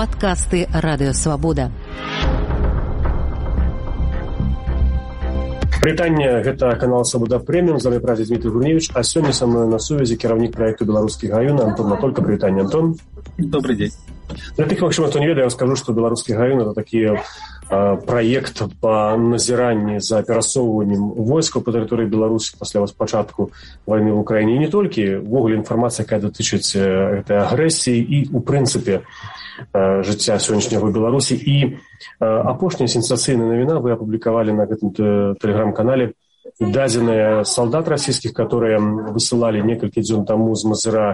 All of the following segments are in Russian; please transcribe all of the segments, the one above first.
Падкасты радыёвабода. Прытанне, гэта канал «Свабода Прэміум», з вами працуе Дмітрый Гурневіч, а сёння са мной на сувязі кіраўнік праекту «Беларускі гаён» Антон Матолька. Прывітанне, Антон. Добрый день. Для тых, магчыма, хто не ведае, я скажу, што «Беларускі гаён» — это такі праект па назіранні за перасоўваннем войскаў па тэрыторыі Беларусі пасля пачатку вайны ў Украіне. І не толькі, увогуле інфармацыя, якая датычыць гэтай агрэсіі і, у прынцыпе, жыцця сённяшняга Беларусі. І апошняя сенсацыйная навіна вы апублікавалі на гэтым тэлеграм-канале дадзеныя салдат расійскіх, которые высылалі некалькі дзён таму з Мазыра,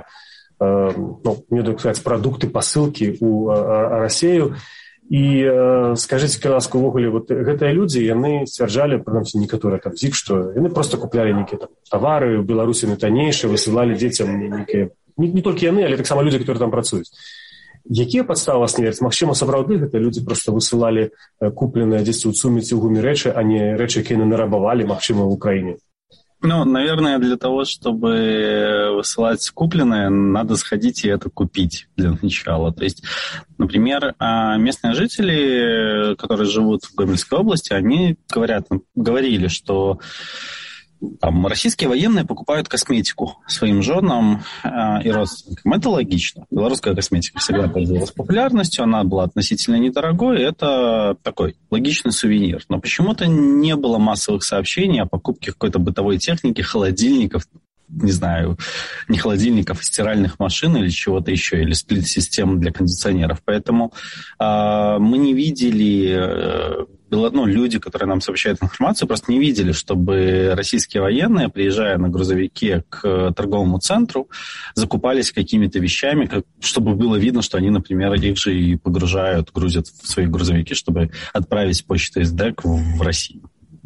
мне так сказаць, прадукты, пасылкі ў Расею. І скажыце, калі ласка, увогуле, вот гэтыя людзі, яны сцвярджалі, прынамсі некаторыя там ЗІК, што яны проста куплялі нейкія там тавары, ў Беларусі таннейшыя, высылалі дзецям нейкія, не толькі яны, але таксама людзі, которые там працуюць. Якія падставы вас не вераць? Магчыма, сапраўды гэта людзі проста высылалі купленыя дзесьці ў суміці ў гуме рэчы, а не рэчы, якія яны нарабавалі, магчыма, в Украине? Наверное, для того, чтобы высылать купленное, надо сходить и это купить для начала. То есть, например, местные жители, которые живут в Гомельской области, они говорили, что там российские военные покупают косметику своим женам и родственникам. Это логично. Белорусская косметика всегда пользовалась популярностью, она была относительно недорогой, это такой логичный сувенир. Но почему-то не было массовых сообщений о покупке какой-то бытовой техники, холодильников, не знаю, не холодильников, а стиральных машин или чего-то еще, или сплит-систем для кондиционеров. Поэтому мы не видели... люди, которые нам сообщают информацию, просто не видели, чтобы российские военные, приезжая на грузовике к торговому центру, закупались какими-то вещами, чтобы было видно, что они, например, их же и грузят в свои грузовики, чтобы отправить почтой СДЭК в Россию.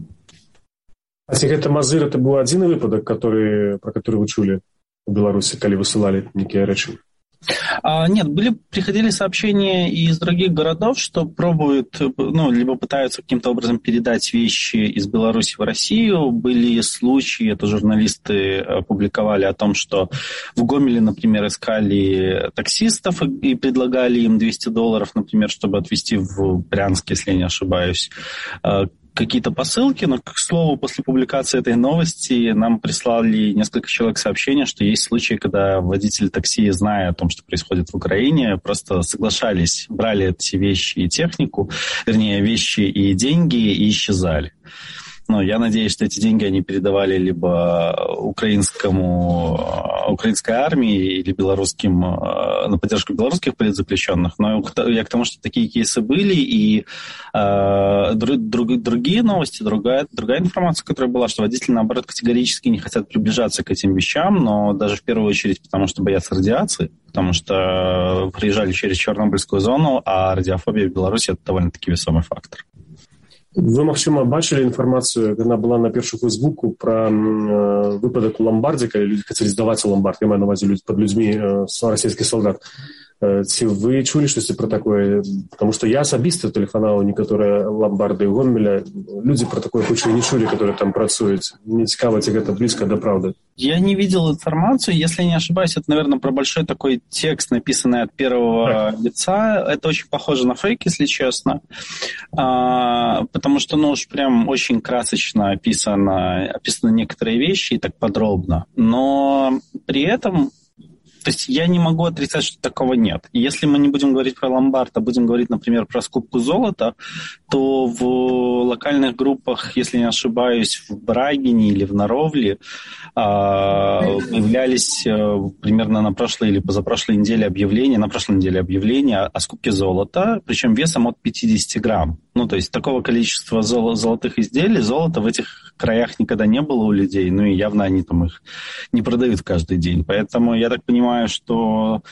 А если это Мазыр, это был один выпадок, про который вы чули в Беларуси, когда высылали некие речи? Нет, приходили сообщения из других городов, что пробуют, либо пытаются каким-то образом передать вещи из Беларуси в Россию. Были случаи, это журналисты опубликовали о том, что в Гомеле, например, искали таксистов и предлагали им $200, например, чтобы отвезти в Брянск, если я не ошибаюсь, какие-то посылки, но, к слову, после публикации этой новости нам прислали несколько человек сообщения, что есть случаи, когда водители такси, зная о том, что происходит в Украине, просто соглашались, брали эти вещи и технику, вещи и деньги и исчезали. Я надеюсь, что эти деньги они передавали либо украинской армии или белорусским, на поддержку белорусских политзаключенных. Но я к тому, что такие кейсы были, и другие новости, другая информация, которая была, что водители, наоборот, категорически не хотят приближаться к этим вещам, но даже в первую очередь потому, что боятся радиации, потому что приезжали через Чернобыльскую зону, а радиофобия в Беларуси – это довольно-таки весомый фактор. Вы, магчыма, бачылі інфармацыю, яна была на першую Фейсбуку пра выпадак у ламбардзе, калі людзі хацелі здаваць у ламбард, я маю на ўвазе пад людзьмі расійскіх салдат. Ці вы чулі штосьці пра такое? Потому что я асабіста тэлефанаваў некаторыя ламбарды ў Гомеля, людзі пра такое хоць і не чулі, которые там працуюць. Мне цікава, ці гэта блізка да праўды. Я не видел информацию, если не ошибаюсь, это, наверное, про большой такой текст, написанный от первого лица. Это очень похоже на фейк, если честно, потому что, уж прям очень красочно описаны некоторые вещи и так подробно, но при этом... То есть я не могу отрицать, что такого нет. И если мы не будем говорить про ломбард, а будем говорить, например, про скупку золота, то в локальных группах, если не ошибаюсь, в Брагине или в Наровле появлялись примерно на прошлой или позапрошлой неделе объявления о скупке золота, причем весом от 50 грамм. То есть такого количества золотых изделий, золота в этих краях никогда не было у людей, и явно они там их не продают каждый день. Поэтому я так понимаю, что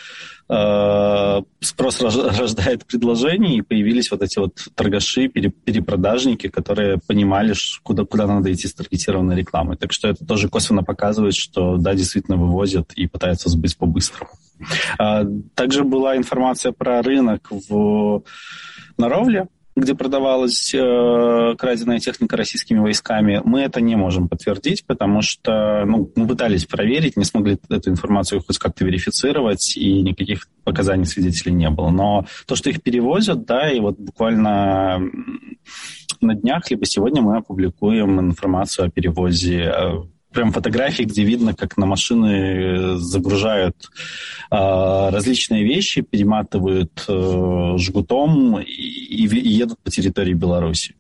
спрос рождает предложение, и появились вот эти вот торгаши, перепродажники, которые понимали, куда надо идти с таргетированной рекламой. Так что это тоже косвенно показывает, что да, действительно вывозят и пытаются сбыть по-быстрому. Также была информация про рынок в Наровле, где продавалась краденая техника российскими войсками, мы это не можем подтвердить, потому что мы пытались проверить, не смогли эту информацию хоть как-то верифицировать, и никаких показаний свидетелей не было. Но то, что их перевозят, да, и вот буквально на днях, либо сегодня мы опубликуем информацию о перевозе, прям фотографии, где видно, как на машины загружают различные вещи, перематывают жгутом и едут по территории Беларуси.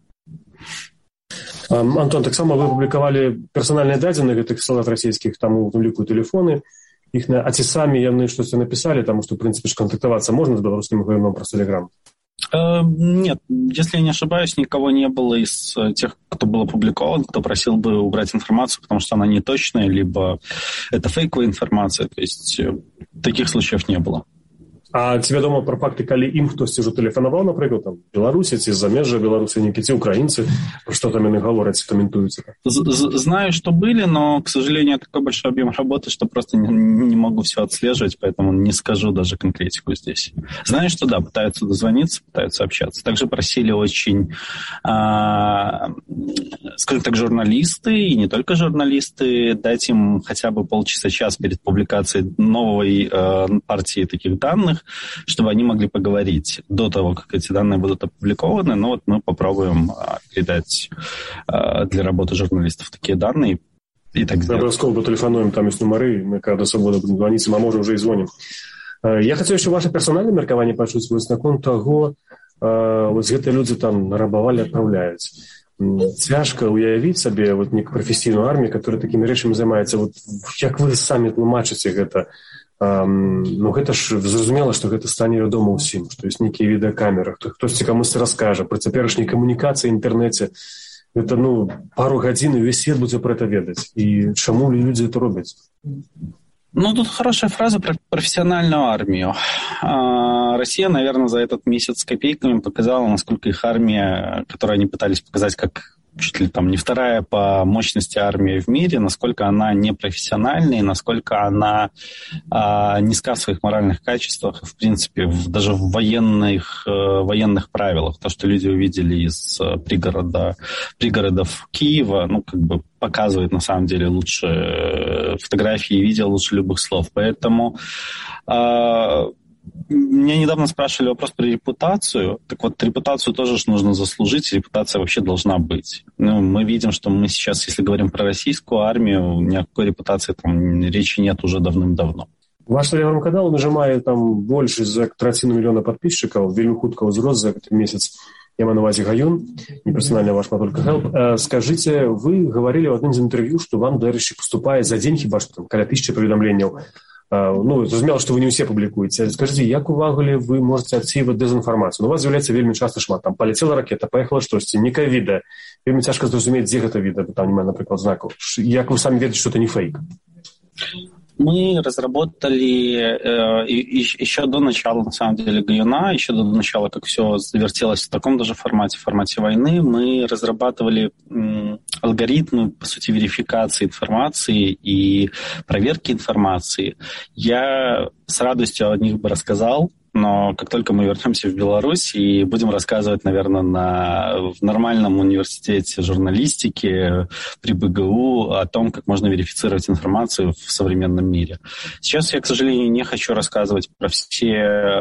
Антон, таксама вы публікавалі персанальныя дадзеныя гэтых салдат расійскіх, там у ліку тэлефоны іх, а ці самі яны штосьці напісалі, таму што, в прынцыпе, кантактавацца можна з беларускім гавярном праз Telegram? Нет, если я не ошибаюсь, никого не было из тех, кто был опубликован, кто просил бы убрать информацию, потому что она неточная, либо это фейковая информация. То есть таких случаев не было. А ці вядома пра факты, калі ім хтосьці ўжо тэлефанаваў, напрыклад, там, Беларусі ці з замежжа Беларусі, ці украінцы, пра што там яны гавораць, каментуюць? Знаю, что были, но, к сожалению, такой большой объем работы, что просто не могу все отслеживать, поэтому не скажу даже конкретику здесь. Знаю, что да, пытаются дозвониться, пытаются общаться. Также просили очень, скажем так, журналисты, и не только журналисты, дать им хотя бы полчаса-час перед публикацией новой партии таких данных, чтобы они могли поговорить до того, как эти данные будут опубликованы. Но вот мы попробуем передать для работы журналистов такие данные и так далее. Обовязково потелефонуем, там есть нумары, мы когда свобода будем звонить, а может уже и звоним. Я хотел еще ваше персональное меркаванне пачуць наконт таго, вот гэтыя людзі там нарабавалі, адпраўляюць. Цяжка уявіць сабе вот некую прафесійную армію, которая такімі рэчамі займаецца. Вот як вы самі тлумачыце гэта? Гэта ж зразумела, што гэта стане вядома ўсім, што ёсць нейкія відэакамеры, хтосьці камусьці раскажа пра цяперашняй камунікацыі, інтэрнэце. Гэта, пару гадзін і ўвесь свет будзе пра гэта ведаць. І чаму людзі это робяць? Тут хорошая фраза про профессиональную армию. Россия, наверное, за этот месяц с копейками показала, насколько их армия, которую они пытались показать как чуть ли там не вторая по мощности армия в мире, насколько она непрофессиональная и насколько она низка в своих моральных качествах, в принципе, даже в военных правилах. То, что люди увидели из пригородов Киева, показывает на самом деле лучше фотографии и видео, лучше любых слов. Поэтому меня недавно спрашивали вопрос про репутацию. Так вот, репутацию тоже нужно заслужить, репутация вообще должна быть. Мы видим, что мы сейчас, если говорим про российскую армию, ни о какой репутации там речи нет уже давным-давно. Ваш телеграм-канал нажимае там больше за 3 миллиона подписчиков, вельмі хутка ўзрос за этот месяц. Я маю на увазе Гаюн, не персонально ваш, а только Help. Скажите, вы говорили в одном из интервью, что вам, дарыщик, поступает за день, хіба что там, каля 1000 поведомлений. Зразумела, што вы не ўсе публікуеце. Скажыце, як увагулі вы можаце адсейваць дэзінфармацыю? У вас з'яўляецца вельмі часта шмат. Там паляцела ракета, паехала штосьці, некае відэа. Вельмі цяжка зразумець, дзе гэта відэа, там немає, напрыклад, знакаў. Як вы самі ведаеце, што это не фейк? Мы разработали еще до начала, на самом деле, Гаюна, еще до начала, как все завертелось в таком даже формате войны, мы разрабатывали алгоритмы, по сути, верификации информации и проверки информации. Я с радостью о них бы рассказал, но как только мы вернемся в Беларусь и будем рассказывать, наверное, в нормальном университете журналистики при БГУ о том, как можно верифицировать информацию в современном мире. Сейчас я, к сожалению, не хочу рассказывать про все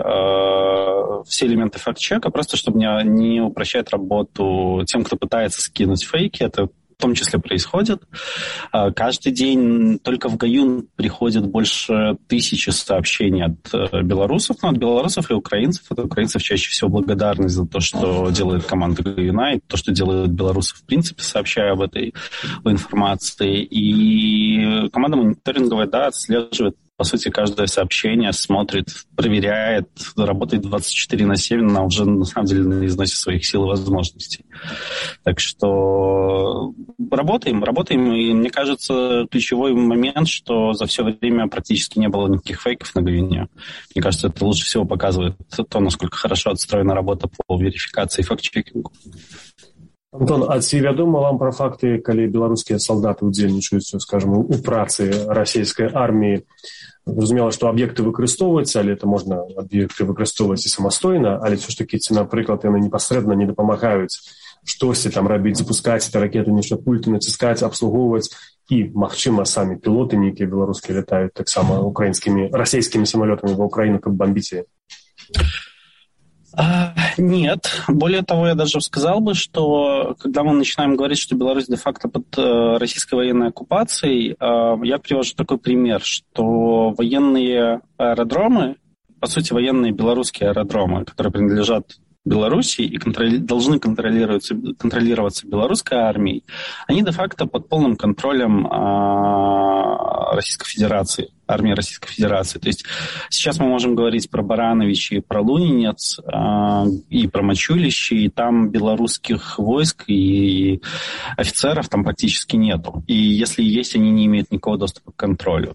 элементы факт-чека, просто чтобы не упрощать работу тем, кто пытается скинуть фейки. Это в том числе происходит. Каждый день только в Гаюн приходит больше 1000 сообщений от белорусов, от белорусов и украинцев. От украинцев чаще всего благодарность за то, что делает команда Гаюна, и то, что делают белорусы в принципе, сообщая об этой информации. И команда мониторинговая, отслеживает, по сути, каждое сообщение, смотрит, проверяет, работает 24/7, она уже, на самом деле, на износе своих сил и возможностей. Так что работаем, и мне кажется, ключевой момент, что за все время практически не было никаких фейков на Гаюне. Мне кажется, это лучше всего показывает то, насколько хорошо отстроена работа по верификации и факт-чекингу. Антон, а ці вядома вам пра факты, калі беларускія салдаты ўдзельнічаюць, скажем, у працы расійскай арміі? Зразумела, што аб'екты выкарыстоўваюцца, але это можна аб'екты выкарыстоўваць і самастойна, але ўсё ж такі ці, напрыклад, яны непасрэдна не дапамагаюць штосьці там рабіць, запускаць это ракеты, нешта пульты націскаць, абслугоўваць, і, магчыма, самі пілоты нейкія беларускія лятаюць таксама украінскімі, расійскімі самалётамі ва Ўкраіну, каб бомбіць яе? Нет. Более того, я даже сказал бы, что когда мы начинаем говорить, что Беларусь де-факто под российской военной оккупацией, я привожу такой пример, что военные аэродромы, по сути, военные белорусские аэродромы, которые принадлежат Беларуси и должны контролироваться белорусской армией, они де-факто под полным контролем Российской Федерации, армии Российской Федерации. То есть сейчас мы можем говорить про Барановичи, про Лунинец и про Мачулище, и там белорусских войск и офицеров там практически нету. И если есть, они не имеют никакого доступа к контролю.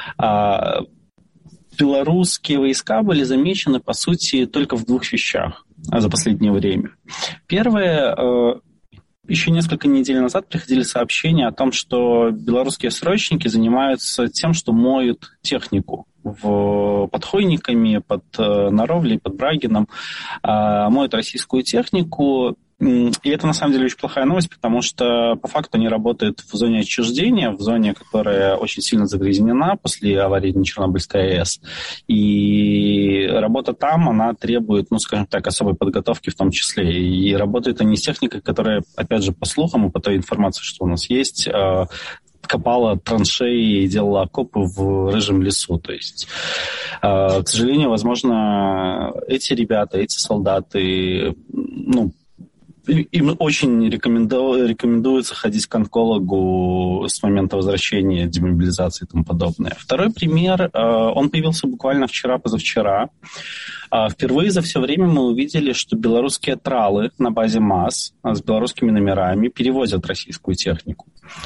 Белорусские войска были замечены, по сути, только в двух вещах за последнее время. Первое, еще несколько недель назад приходили сообщения о том, что белорусские срочники занимаются тем, что моют технику под Хойниками, под Наровлей, под Брагином, моют российскую технику. И это, на самом деле, очень плохая новость, потому что, по факту, они работают в зоне отчуждения, в зоне, которая очень сильно загрязнена после аварии на Чернобыльской АЭС. И работа там, она требует, ну, скажем так, особой подготовки в том числе. И работают они с техникой, которая, опять же, по слухам и по той информации, что у нас есть, копала траншеи и делала окопы в рыжем лесу. То есть, к сожалению, возможно, эти ребята, эти солдаты, ну, им очень рекомендуется ходить к онкологу с момента возвращения, демобилизации и тому подобное. Второй пример, он появился буквально вчера-позавчера. Впервые за все время мы увидели, что белорусские тралы на базе МАЗ с белорусскими номерами перевозят российскую технику.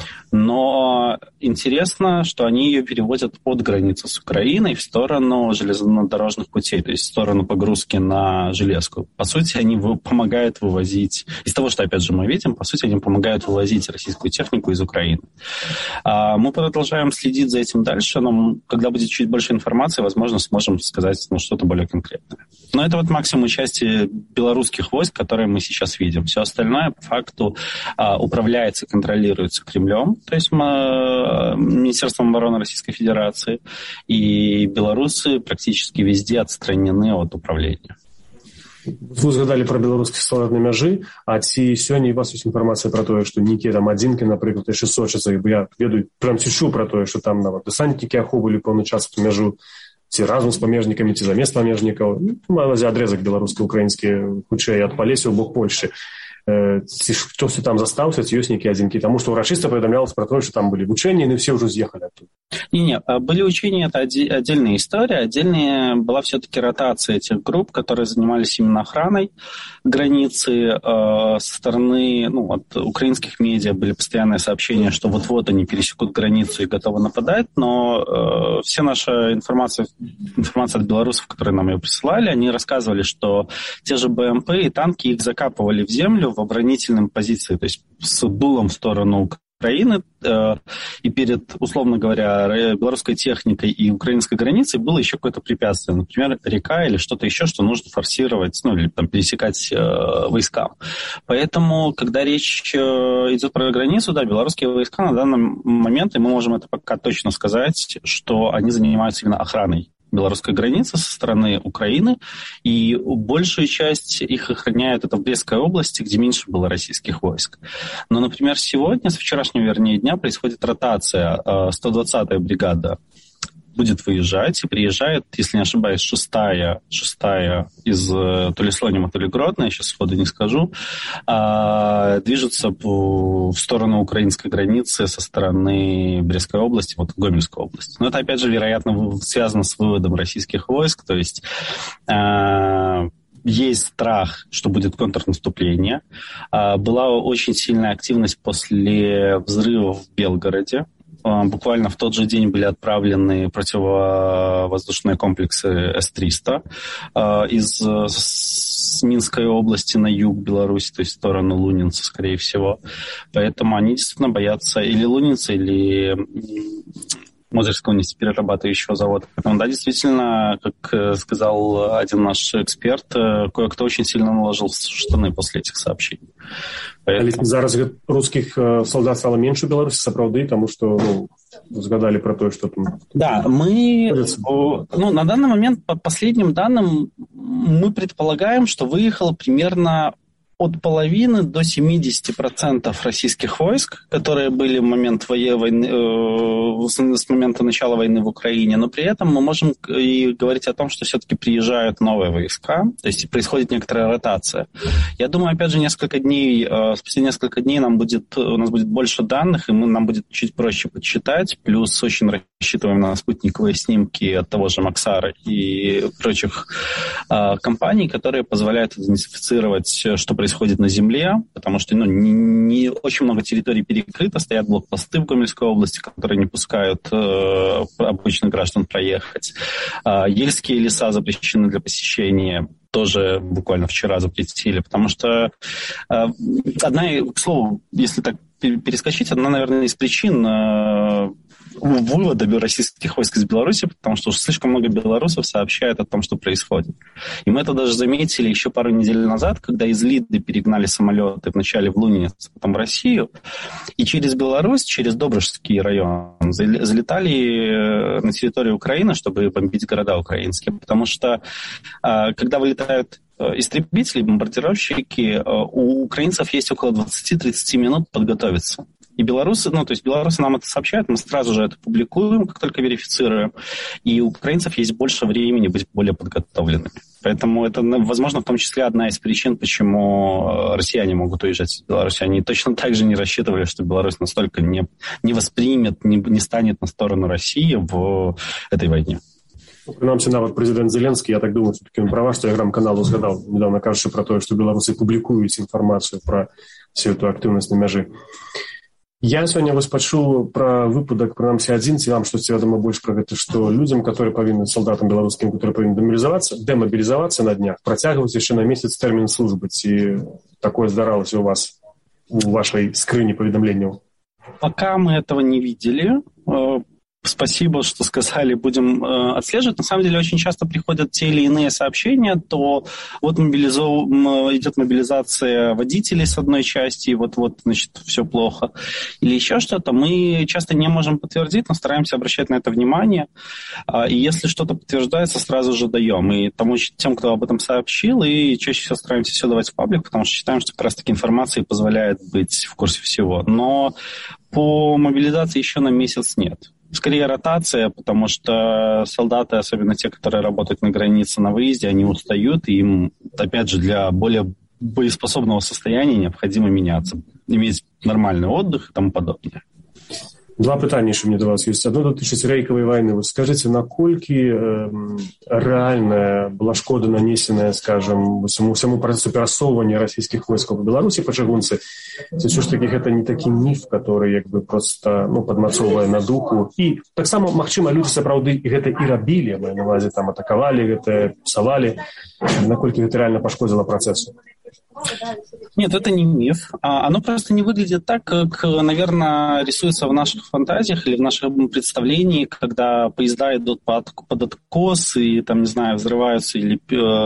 Но интересно, что они ее перевозят от границы с Украиной в сторону железнодорожных путей, то есть в сторону погрузки на железку. По сути, они помогают вывозить, из того, что, опять же, мы видим, по сути, они помогают вывозить российскую технику из Украины. Мы продолжаем следить за этим дальше, но когда будет чуть больше информации, возможно, сможем сказать что-то более конкретное. Но это вот максимум части белорусских войск, которые мы сейчас видим. Все остальное, по факту, управляется, контролируется Кремлем, то есть Министерством обороны Российской Федерации, и белорусы практически везде отстранены от управления. Вы згадали про беларускіх салдат на мяжы, а ці сёння у вас ёсць інфармацыя пра тое, што нейкія там адзінкі, напрыклад, яшчэ сочацца, бо я ведаю, прям ці чуў пра тое, што там нават дэсантнікі ахоўвалі пэўны час эту мяжу, ці разам з памежнікамі, ці замест памежнікаў, маю на ўвазе адрезак беларуска-украінскі, хутчэй ад Палесі ў бок Польшчы. Ці штосьці там застаўся, ці ёсць нейкія адзінкі, таму што ўрачыста паведамлялася пра тое, што там былі вучэнні, і все ўжо з'ехалі оттуда. Не, были учения, это отдельная история. Отдельная была все-таки ротация этих групп, которые занимались именно охраной границы. Со стороны, ну, от украинских медиа были постоянные сообщения, что вот-вот они пересекут границу и готовы нападать, но вся наша информация от белорусов, которые нам ее присылали, они рассказывали, что те же БМП и танки их закапывали в землю в оборонительном позиции, то есть с дулом в сторону Украины, и перед, условно говоря, белорусской техникой и украинской границей было еще какое-то препятствие, например, река или что-то еще, что нужно форсировать, ну, или там пересекать войскам. Поэтому, когда речь идет про границу, да, белорусские войска на данный момент, и мы можем это пока точно сказать, что они занимаются именно охраной белорусской границы со стороны Украины, и большую часть их охраняют это в Брестской области, где меньше было российских войск. Но, например, сегодня, с вчерашнего, вернее, дня, происходит ротация. 120-я бригада будет выезжать, и приезжает, если не ошибаюсь, шестая из то ли Слонима, то ли Гродно, я сейчас сходу не скажу, движется в сторону украинской границы со стороны Брестской области, вот Гомельской области. Но это, опять же, вероятно, связано с выводом российских войск, то есть есть страх, что будет контрнаступление. Была очень сильная активность после взрыва в Белгороде. буквально в тот же день были отправлены противовоздушные комплексы С-300 с Минской области на юг Беларуси, то есть в сторону Лунинца, скорее всего. Поэтому они действительно боятся или Лунинца, или Мозырского нефтеперерабатывающего завода. Поэтому, да, действительно, как сказал один наш эксперт, кое-кто очень сильно наложил штаны после этих сообщений. Поэтому... Зараз русских солдат стало меньше в Беларуси, сапраўды, потому что згадали про то, что там... Да, на данный момент, по последним данным, мы предполагаем, что выехало примерно от половины до 70% российских войск, которые были в момент войны, с момента начала войны в Украине, но при этом мы можем и говорить о том, что все-таки приезжают новые войска, то есть происходит некоторая ротация. Я думаю, опять же, спустя несколько дней у нас будет больше данных, и нам будет чуть проще подсчитать, плюс очень рассчитываем на спутниковые снимки от того же Максара и прочих компаний, которые позволяют идентифицировать, что происходит на земле, потому что не очень много территорий перекрыто, стоят блокпосты в Гомельской области, которые не пускают обычных граждан проехать. Ельские леса запрещены для посещения, тоже буквально вчера запретили, потому что к слову, если так перескочить, одна, наверное, из причин вывода российских войск из Беларуси, потому что уж слишком много белорусов сообщают о том, что происходит. И мы это даже заметили еще пару недель назад, когда из Лиды перегнали самолеты вначале в Лунинец, потом в Россию, и через Беларусь, через Доброжский район залетали на территорию Украины, чтобы бомбить города украинские, потому что когда вылетают истребители, бомбардировщики, у украинцев есть около 20-30 минут подготовиться. И белорусы нам это сообщают, мы сразу же это публикуем, как только верифицируем. И у украинцев есть больше времени быть более подготовленными. Поэтому это, возможно, в том числе одна из причин, почему россияне могут уезжать из Беларуси. Они точно так же не рассчитывали, что Беларусь настолько не воспримет, не станет на сторону России в этой войне. Прынамсі, нават прэзідэнт Зеленскі, я так думаю, все-таки он права, што Тэлеграм-канал згадаў недавно, кажучы про то, што беларусы публікуюць інфармацыю про всю эту актыўнасць на мяжы. Я сёння вас пачуў пра выпадак, прынамсі адзін, ці вам штосьці вядома больш пра гэта, што людзям, салдатам беларускім, которые павінны дэмабілізавацца на днях, працягваюць яшчэ на месяц тэрмін службы. Ці такое здаралася у вас у вашай скрыні паведамленняў? Пока мы этого не видели. Спасибо, что сказали, будем отслеживать. На самом деле очень часто приходят те или иные сообщения, то вот идет мобилизация водителей с одной части, и вот-вот, значит, все плохо. Или еще что-то. Мы часто не можем подтвердить, но стараемся обращать на это внимание. И если что-то подтверждается, сразу же даем. И тем, кто об этом сообщил, и чаще всего стараемся все давать в паблик, потому что считаем, что как раз-таки информация позволяет быть в курсе всего. Но по мобилизации еще на месяц нет. Скорее ротация, потому что солдаты, особенно те, которые работают на границе на выезде, они устают, и им, опять же, для более боеспособного состояния необходимо меняться, иметь нормальный отдых и тому подобное. Два пытання яшчэ мне да вас ёсць. Адно датычыць рэйкавай вайны. Вы скажыце, наколькі рэальная была шкода нанесеная, скажем, усяму працэсу перасоўвання расійскіх войскаў па Беларусі па чыгунцы? Ці ўсё ж такі гэта не такі міф, который як бы проста падмацоўвае на духу? І таксама, магчыма, людзі сапраўды гэта і рабілі, маю на ўвазе, там атакавалі гэта, псавалі. Наколькі гэта рэальна пашкодзіла працэсу? Нет, это не миф. Оно просто не выглядит так, как, наверное, рисуется в наших фантазиях или в нашем представлении, когда поезда идут под откос и, там, не знаю, взрываются или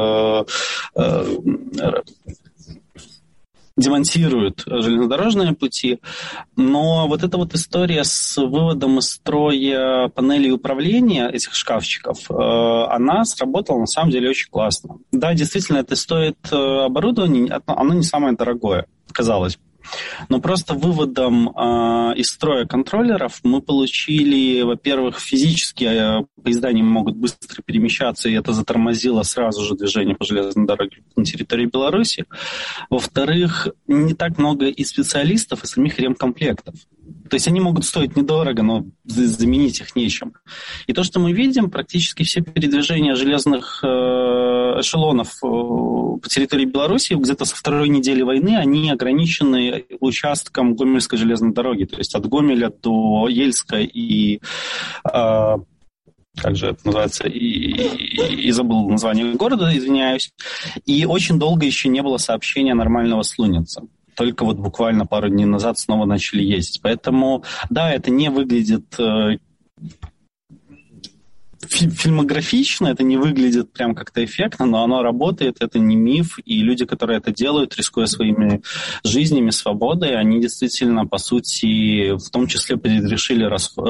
демонтируют железнодорожные пути. Но вот эта вот история с выводом из строя панелей управления этих шкафчиков, она сработала на самом деле очень классно. Да, действительно, это стоит оборудование, оно не самое дорогое, казалось бы. Но просто выводом из строя контроллеров мы получили, во-первых, физически поезда не могут быстро перемещаться, и это затормозило сразу же движение по железной дороге на территории Беларуси. Во-вторых, не так много и специалистов, и самих ремкомплектов. То есть они могут стоить недорого, но заменить их нечем. И то, что мы видим, практически все передвижения железных эшелонов по территории Беларуси где-то со второй недели войны, они ограничены участком Гомельской железной дороги, то есть от Гомеля до Ельска и... как же это называется, и забыл название города, извиняюсь. И очень долго еще не было сообщения нормального с Луница. Только вот буквально пару дней назад снова начали ездить. Поэтому, да, это не выглядит фильмографично, это не выглядит прям как-то эффектно, но оно работает, это не миф, и люди, которые это делают, рискуя своими жизнями, свободой, они действительно, по сути, в том числе предрешили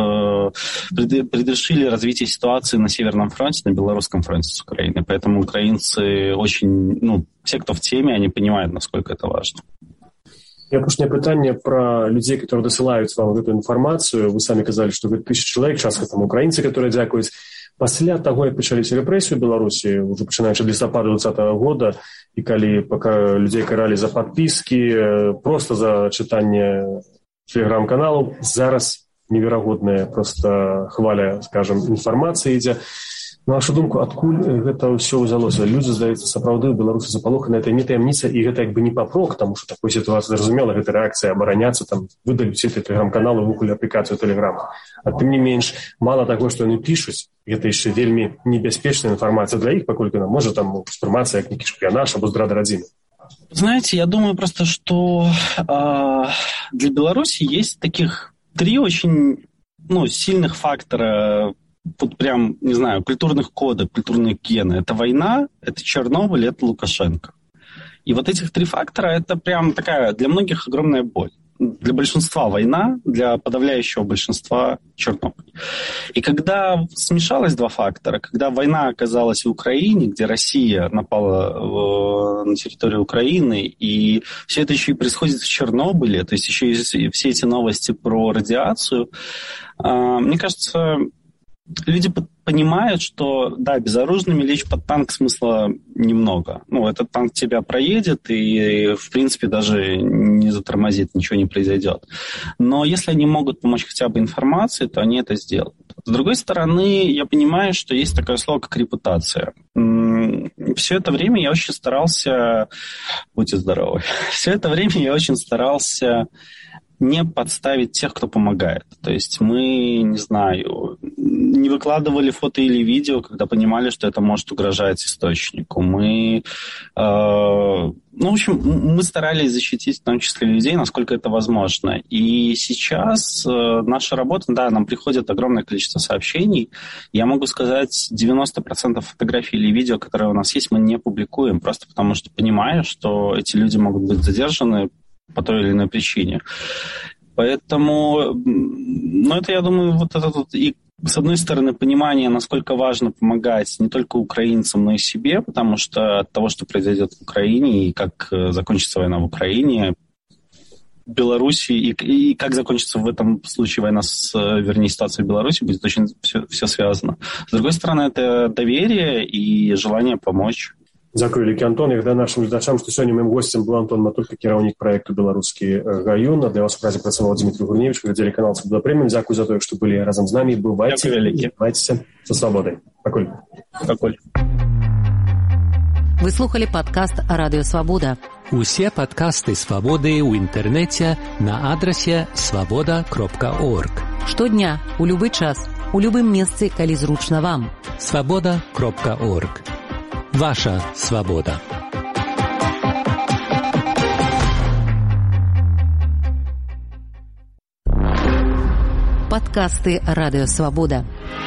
развитие ситуации на Северном фронте, на Белорусском фронте с Украиной. Поэтому украинцы очень, все, кто в теме, они понимают, насколько это важно. Апошняе пытанне пра людзей, которые дасылаюць вам гэтую інфармацыю. Вы самі казалі, што 1000 чалавек, частка там украінцы, которые дзякуюць. Пасля таго, як пачаліся рэпрэсіі ў Беларусі, ўжо пачынаючы ад лістапада 2020 года, і калі людзей каралі за падпіскі, проста за чытанне тэлеграм-каналаў, зараз неверагодная проста хваля, скажам, інфармацыі ідзе. На вашу думку, адкуль гэта ўсё ўзялося? Людзі, здаецца, сапраўды ў Беларусі запалоханы, гэта не таямніца, і гэта як бы не папрок, таму што такой сітуацыі, зразумела, гэта рэакцыя абараняцца, там выдалі все эти тэлеграм-каналы, выкулі аплікацыю тэлеграма. А тым не менш, мала таго, што яны пішуць, гэта яшчэ вельмі небяспечная інфармацыя для іх, паколькі нам можа там успрымацца як нейкі шпіянаж або здрада радзімы. Знаете, я думаю просто, что для Беларуси есть таких 3 очень сильных фактора, вот прям, не знаю, культурных кодов, культурных гена. Это война, это Чернобыль, это Лукашенко. И вот этих 3 фактора, это прям такая для многих огромная боль. Для большинства война, для подавляющего большинства Чернобыль. И когда смешалось 2 фактора, когда война оказалась в Украине, где Россия напала на территорию Украины, и все это еще и происходит в Чернобыле, то есть еще и все эти новости про радиацию, мне кажется, люди понимают, что, да, безоружными лечь под танк смысла немного. Этот танк тебя проедет и, в принципе, даже не затормозит, ничего не произойдет. Но если они могут помочь хотя бы информацией, то они это сделают. С другой стороны, я понимаю, что есть такое слово, как репутация. Все это время я очень старался... Будьте здоровы. Все это время я очень старался не подставить тех, кто помогает. То есть мы, не знаю, не выкладывали фото или видео, когда понимали, что это может угрожать источнику. Мы, в общем, мы старались защитить в том числе людей, насколько это возможно. И сейчас наша работа, да, нам приходит огромное количество сообщений. Я могу сказать, 90% фотографий или видео, которые у нас есть, мы не публикуем, просто потому что понимаю, что эти люди могут быть задержаны по той или иной причине. Поэтому, это, я думаю, вот это вот и, с одной стороны, понимание, насколько важно помогать не только украинцам, но и себе, потому что от того, что произойдет в Украине, и как закончится война в Украине, Беларуси, и как закончится в этом случае война, ситуация в Беларуси, будет очень все связано. С другой стороны, это доверие и желание помочь. Дзякую, вялікі Антон. Я нашим глядачам, што сёння моим гостем был Антон Матулька, кіраўнік проекту «Беларускі гаюн». Для вас у празе працаваў Дмитрий Гурневич, телеканал «Свобода Премиум». Дзякую за то, что были разом с нами. Бывайте, бывайте со свободой. Пакуль. Вы слухали подкаст «Радио Свобода». Усе подкасты «Свободы» ў інтэрнэце на адрасе svoboda.org. Штодня, у любы час, у любым месцы, калі зручна вам. svoboda.org. Ваша свобода. Подкасты «Радио Свобода».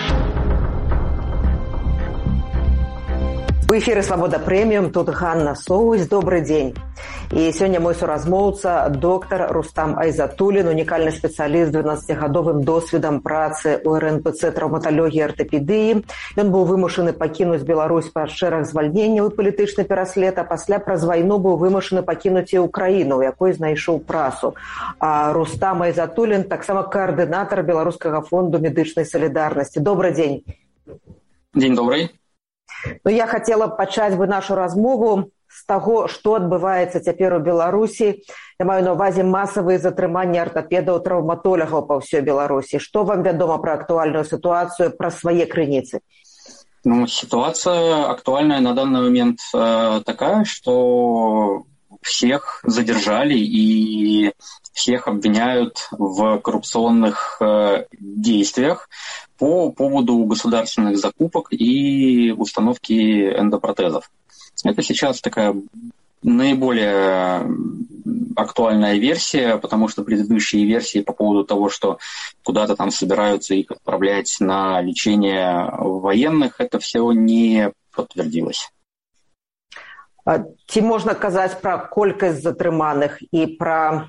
В эфире «Свобода Премиум», тут Ганна Соусь. Добрый день. И сегодня мой суразмоўца, доктор Рустам Айзатуллин, унікальны спецыяліст з 12-гадовым досведам працы ў РНПЦ траўматалогіі і артапедыі. Ён быў вымушаны пакінуць Беларусь пад шэраг звальненняў і палітычны пераслед, а пасля праз вайну быў вымушаны пакінуць і Украіну, у якой знайшоў працу. А Рустам Айзатуллин таксама координатор Беларускага фонду медычнай солідарнасці. Добрый день. День добрый. Я хотела пачаць бы нашу размову з таго, што адбываецца цяпер у Беларусі. Я маю на ўвазе масавыя затрыманні артапедаў, траўматолягаў па ўсёй Беларусі. Што вам вядома пра актуальную сітуацыю, пра свае крыніцы? Ну, ситуация актуальная на данный момент такая, что всех задержали и всех обвиняют в коррупционных действиях по поводу государственных закупок и установки эндопротезов. Это сейчас такая наиболее актуальная версия, потому что предыдущие версии по поводу того, что куда-то там собираются их отправлять на лечение военных, это все не подтвердилось. Ці можна казаць пра колькасць затрыманых і пра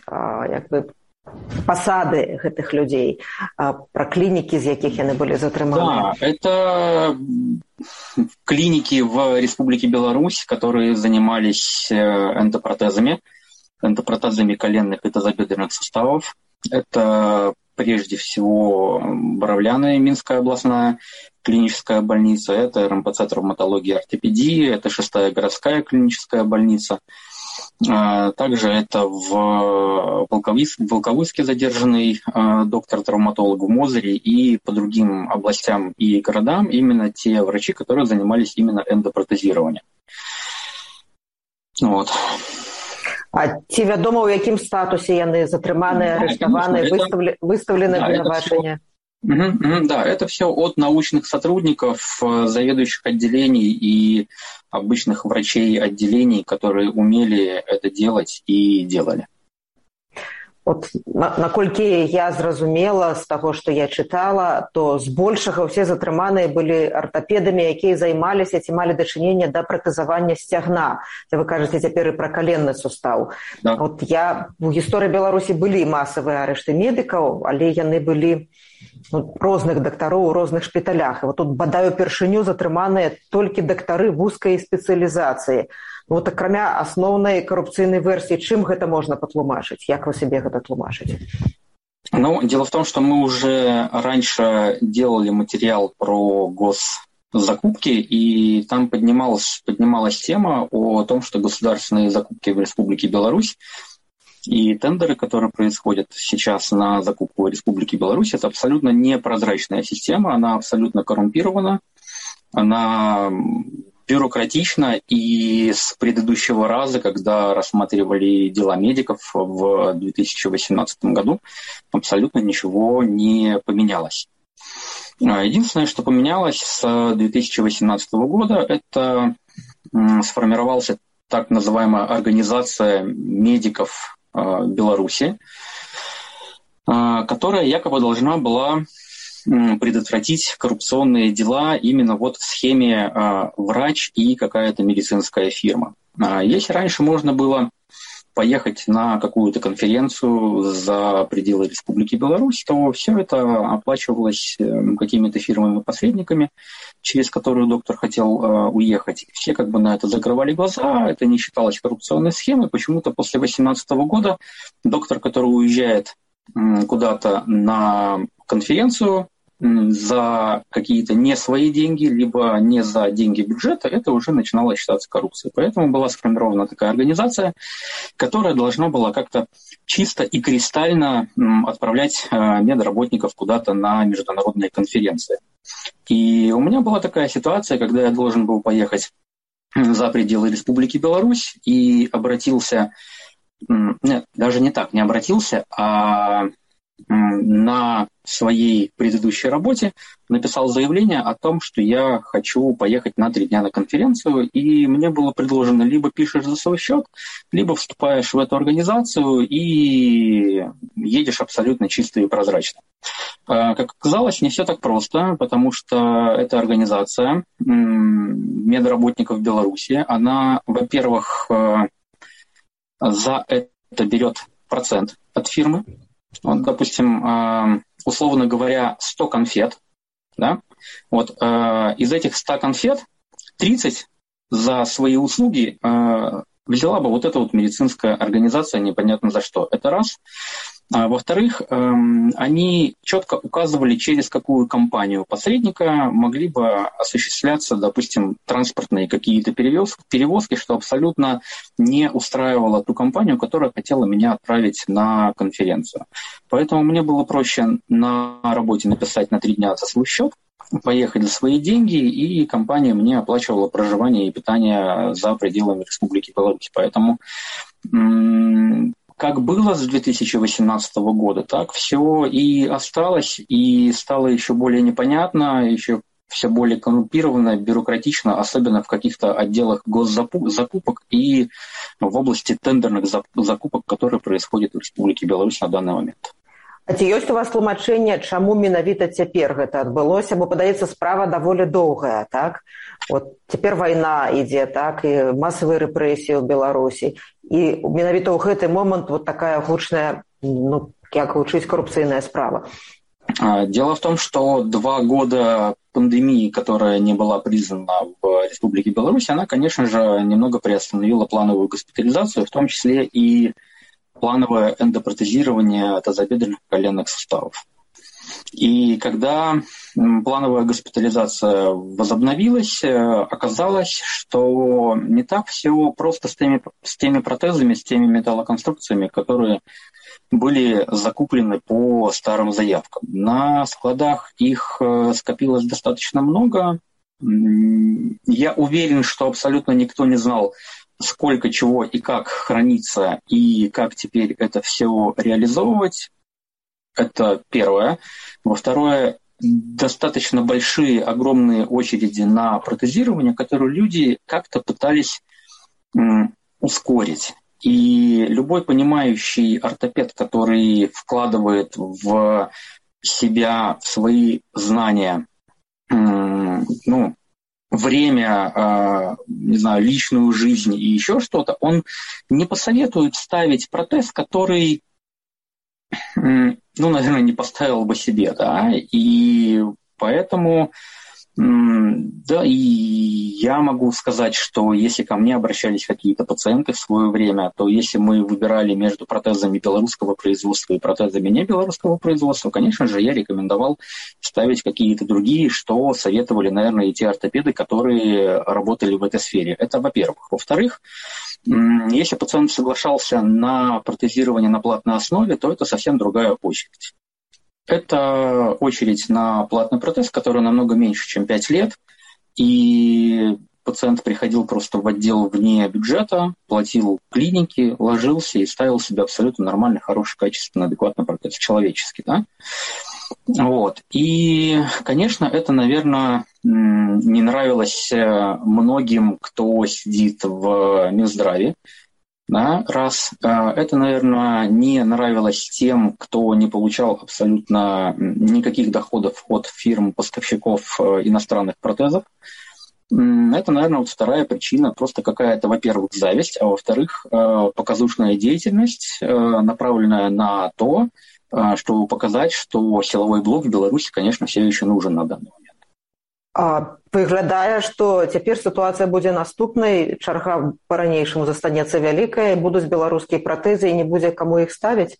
пасады гэтых людзей, пра клінікі, з якіх яны былі затрыманы? Да, это клиники в Республике Беларусь, которые занимались эндопротезами коленных и тазобедренных суставов. Это прежде всего Боровляная Минская областная клиническая больница, это РМПЦ травматологии и ортопедии, это 6-я городская клиническая больница. Также это в Волковыске задержанный доктор-травматолог в Мозыре и по другим областям и городам именно те врачи, которые занимались именно эндопротезированием. Вот. А ці вядома, у якім статусе яны затрыманыя, арыштаваны, выставлены абвінавачанні? Да, это все от научных сотрудников, заведующих отделений и обычных врачей отделений, которые умели это делать и делали. От, наколькі я зразумела з таго, што я чытала, то збольшага ўсе затрыманыя былі артапедамі, якія займаліся ці малі дачыненне да пратэзавання сцягна. Вы кажаце цяпер і пра каленны сустаў. Да. От у гісторыі Беларусі былі масавыя арышты медыкаў, але яны былі розных дактароў у розных шпіталях. І вот тут бадай упершыню затрыманыя толькі дактары вузкай спецыялізацыі. Вот акрамя асноўнай карупцыйнай версіі, чым гэта можна патлумачыць? Як вы себе гэта тлумачыце? Ну, дело в том, что мы уже раньше делали материал про госзакупки, и там поднималась тема о том, что государственные закупки в Республике Беларусь и тендеры, которые происходят сейчас на закупку в Республике Беларусь, это абсолютно непрозрачная система, она абсолютно коррумпирована, она бюрократично, и с предыдущего раза, когда рассматривали дела медиков в 2018 году, абсолютно ничего не поменялось. Единственное, что поменялось с 2018 года, это сформировалась так называемая организация медиков Беларуси, которая якобы должна была предотвратить коррупционные дела именно вот в схеме врач и какая-то медицинская фирма. Если раньше можно было поехать на какую-то конференцию за пределы Республики Беларусь, то все это оплачивалось какими-то фирмами-посредниками, через которые доктор хотел уехать. Все как бы на это закрывали глаза, это не считалось коррупционной схемой. Почему-то после 2018 года доктор, который уезжает куда-то на конференцию за какие-то не свои деньги, либо не за деньги бюджета, это уже начинало считаться коррупцией. Поэтому была сформирована такая организация, которая должна была как-то чисто и кристально отправлять медработников куда-то на международные конференции. И у меня была такая ситуация, когда я должен был поехать за пределы Республики Беларусь и обратился, нет, даже не так, не обратился, а на своей предыдущей работе написал заявление о том, что я хочу поехать на 3 дня на конференцию, и мне было предложено: либо пишешь за свой счет, либо вступаешь в эту организацию и едешь абсолютно чисто и прозрачно. Как оказалось, не все так просто, потому что эта организация медработников Беларуси, она, во-первых, за это берет процент от фирмы. Вот, допустим, условно говоря, 100 конфет, да? Вот, из этих 100 конфет 30 за свои услуги взяла бы вот эта вот медицинская организация, непонятно за что. Это раз. Во-вторых, они четко указывали, через какую компанию посредника могли бы осуществляться, допустим, транспортные какие-то перевозки, что абсолютно не устраивало ту компанию, которая хотела меня отправить на конференцию. Поэтому мне было проще на работе написать на 3 дня за свой счет, поехать за свои деньги, и компания мне оплачивала проживание и питание за пределами Республики Беларусь. Поэтому как было с 2018 года, так все и осталось, и стало еще более непонятно, еще все более коррумпировано, бюрократично, особенно в каких-то отделах госзакупок и в области тендерных закупок, которые происходят в Республике Беларусь на данный момент. А ці ёсць у вас тлумачэнне, чаму менавіта цяпер гэта адбылося? Бо, падаецца, справа даволі доўгая, так? От цяпер вайна ідзе, так, і масавыя рэпрэсіі ў Беларусі. І менавіта ў гэты момант вот такая гучная, ну, як гучыць коррупцыйная справа. Дело в том, что 2 года пандемии, которая не была признана в Республике Беларусь, она, конечно же, немного приостановила плановую госпитализацию, в том числе и плановое эндопротезирование тазобедренных коленных суставов. И когда плановая госпитализация возобновилась, оказалось, что не так все просто с теми протезами, с теми металлоконструкциями, которые были закуплены по старым заявкам. На складах их скопилось достаточно много. Я уверен, что абсолютно никто не знал, сколько чего и как хранится, и как теперь это все реализовывать. Это первое. Во-второе, достаточно большие, огромные очереди на протезирование, которые люди как-то пытались ускорить. И любой понимающий ортопед, который вкладывает в себя, в свои знания, время, не знаю, личную жизнь и еще что-то, он не посоветует ставить протез, который, наверное, не поставил бы себе, да, и поэтому, да, и я могу сказать, что если ко мне обращались какие-то пациенты в свое время, то если мы выбирали между протезами белорусского производства и протезами не белорусского производства, конечно же, я рекомендовал ставить какие-то другие, что советовали, наверное, и те ортопеды, которые работали в этой сфере. Это во-первых. Во-вторых, если пациент соглашался на протезирование на платной основе, то это совсем другая очередь. Это очередь на платный протез, который намного меньше, чем 5 лет, и пациент приходил просто в отдел вне бюджета, платил клинике, ложился и ставил себе абсолютно нормальный, хороший, качественный, адекватный протез, человеческий, да? Вот. И, конечно, это, наверное, не нравилось многим, кто сидит в Минздраве. Да, раз. Это, наверное, не нравилось тем, кто не получал абсолютно никаких доходов от фирм-поставщиков иностранных протезов. Это, наверное, вот вторая причина, просто какая-то, во-первых, зависть, а во-вторых, показушная деятельность, направленная на то, чтобы показать, что силовой блок в Беларуси, конечно, все еще нужен на данный момент. Выглядае, што цяпер сітуацыя будзе наступнай, чарга па-ранейшаму застанецца вялікая, будуць беларускія пратэзы і не будзе каму іх ставіць?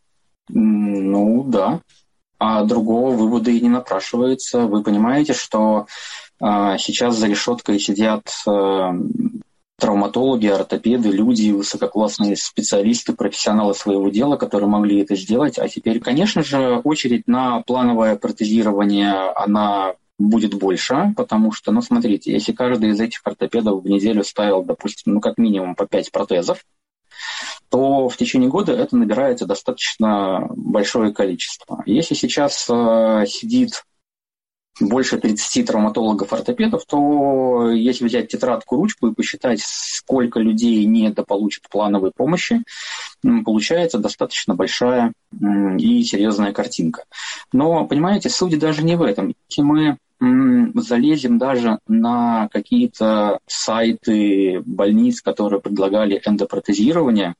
Ну, да. А другого вывода и не напрашивается. Вы понимаете, что сейчас за решеткой сидят травматологи, ортопеды, люди, высококлассные специалисты, профессионалы своего дела, которые могли это сделать. А теперь, конечно же, очередь на плановое протезирование, она будет больше, потому что, смотрите, если каждый из этих ортопедов в неделю ставил, допустим, как минимум по 5 протезов, то в течение года это набирается достаточно большое количество. Если сейчас сидит больше 30 травматологов-ортопедов, то если взять тетрадку, ручку и посчитать, сколько людей недополучат плановой помощи, получается достаточно большая и серьезная картинка. Но, понимаете, суть даже не в этом. Если мы залезем даже на какие-то сайты больниц, которые предлагали эндопротезирование,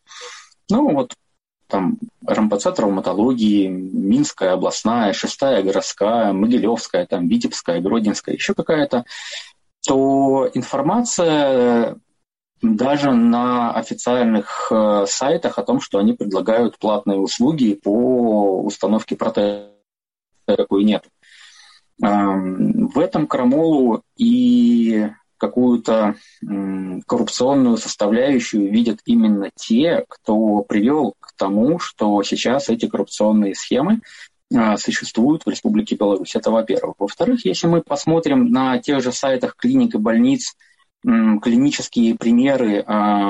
там РМПЦ травматологии, Минская областная, 6-я городская, Могилевская, там, Витебская, Гродненская, еще какая-то, то информация даже на официальных сайтах о том, что они предлагают платные услуги по установке протеза, такой нет. В этом крамолу и какую-то коррупционную составляющую видят именно те, кто привел к тому, что сейчас эти коррупционные схемы существуют в Республике Беларусь. Это во-первых. Во-вторых, если мы посмотрим на тех же сайтах клиник и больниц клинические примеры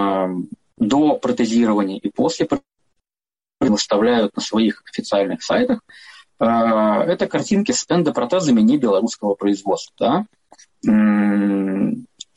до протезирования и после выставляют на своих официальных сайтах, это картинки с эндопротезами не белорусского производства. Да?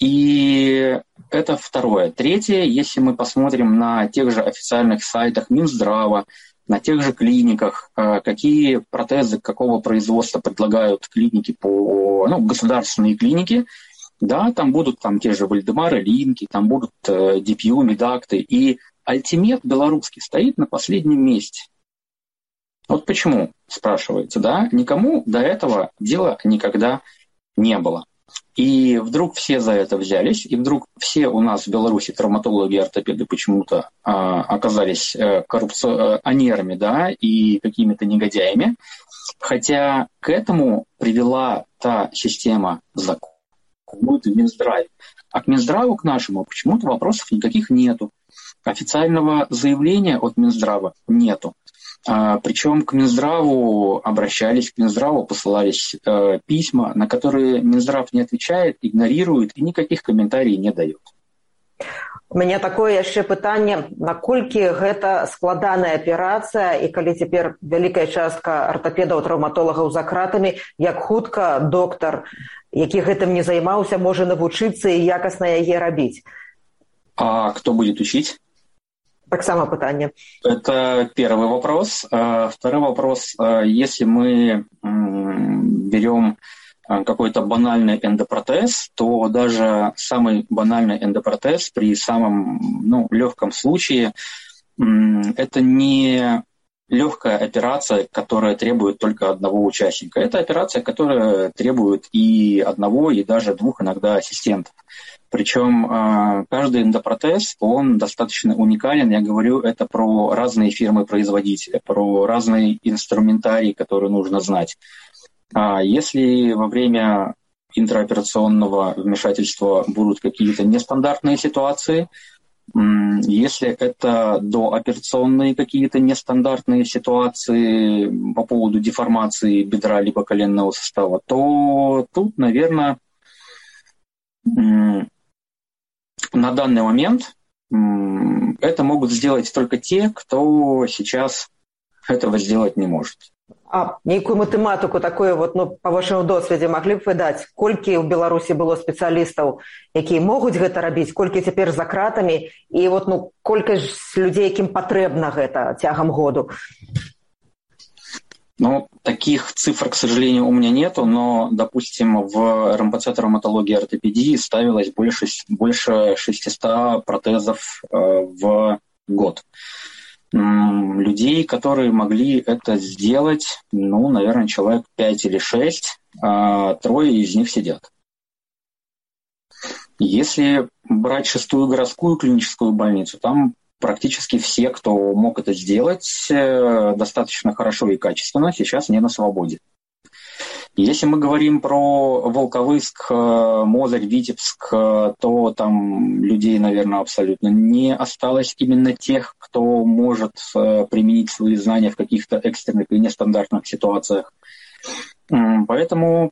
И это второе. Третье, если мы посмотрим на тех же официальных сайтах Минздрава, на тех же клиниках, какие протезы какого производства предлагают клиники государственные клиники, да, там будут те же Вальдемары, Линки, там будут DPU, Медакты, и Альтимед белорусский стоит на последнем месте. Вот почему, спрашиваете, да? Никому до этого дела никогда не было. И вдруг все за это взялись, и вдруг все у нас в Беларуси травматологи и ортопеды почему-то оказались коррупционерами, да, и какими-то негодяями, хотя к этому привела та система законов, будет в Минздраве. А к Минздраву, к нашему, почему-то вопросов никаких нету. Официального заявления от Минздрава нету. Причем к Минздраву обращались, к Минздраву посылались письма, на которые Минздрав не отвечает, игнорирует и никаких комментариев не дает. У меня такое яшчэ пытанне, наколькі гэта складаная аперацыя, і калі цяпер вялікая частка ортопедаў, траўматолагаў за кратамі, як хутка доктар, які гэтым не займаўся, можа навучыцца і якасна яе рабіць? А кто будет учить? Таксама пытанне. Это первый вопрос. Второй вопрос. Если мы берем какой-то банальный эндопротез, то даже самый банальный эндопротез при самом легком случае это не легкая операция, которая требует только одного участника. Это операция, которая требует и одного, и даже двух иногда ассистентов. Причем каждый эндопротез, он достаточно уникален. Я говорю это про разные фирмы-производителя, про разный инструментарий, который нужно знать. Если во время интраоперационного вмешательства будут какие-то нестандартные ситуации, если это дооперационные какие-то нестандартные ситуации по поводу деформации бедра либо коленного сустава, то тут, наверное, на данный момент это могут сделать только те, кто сейчас этого сделать не может. А нейкую матэматыку такую па вашаму досведзе маглі б вы даць, колькі ў Беларусі было спецыялістаў, якія могуць гэта рабіць, колькі цяпер за кратамі, і колькасць людзей, якім патрэбна гэта цягам году? Таких цифр, к сожалению, у меня нету, но, допустим, в РМПЦ травматологии и ортопедии ставилось больше 600 протезов в год. Людей, которые могли это сделать, наверное, человек 5 или 6, 3 из них сидят. Если брать 6-ю городскую клиническую больницу, там практически все, кто мог это сделать достаточно хорошо и качественно, сейчас не на свободе. Если мы говорим про Волковыск, Мозырь, Витебск, то там людей, наверное, абсолютно не осталось именно тех, кто может применить свои знания в каких-то экстренных и нестандартных ситуациях. Поэтому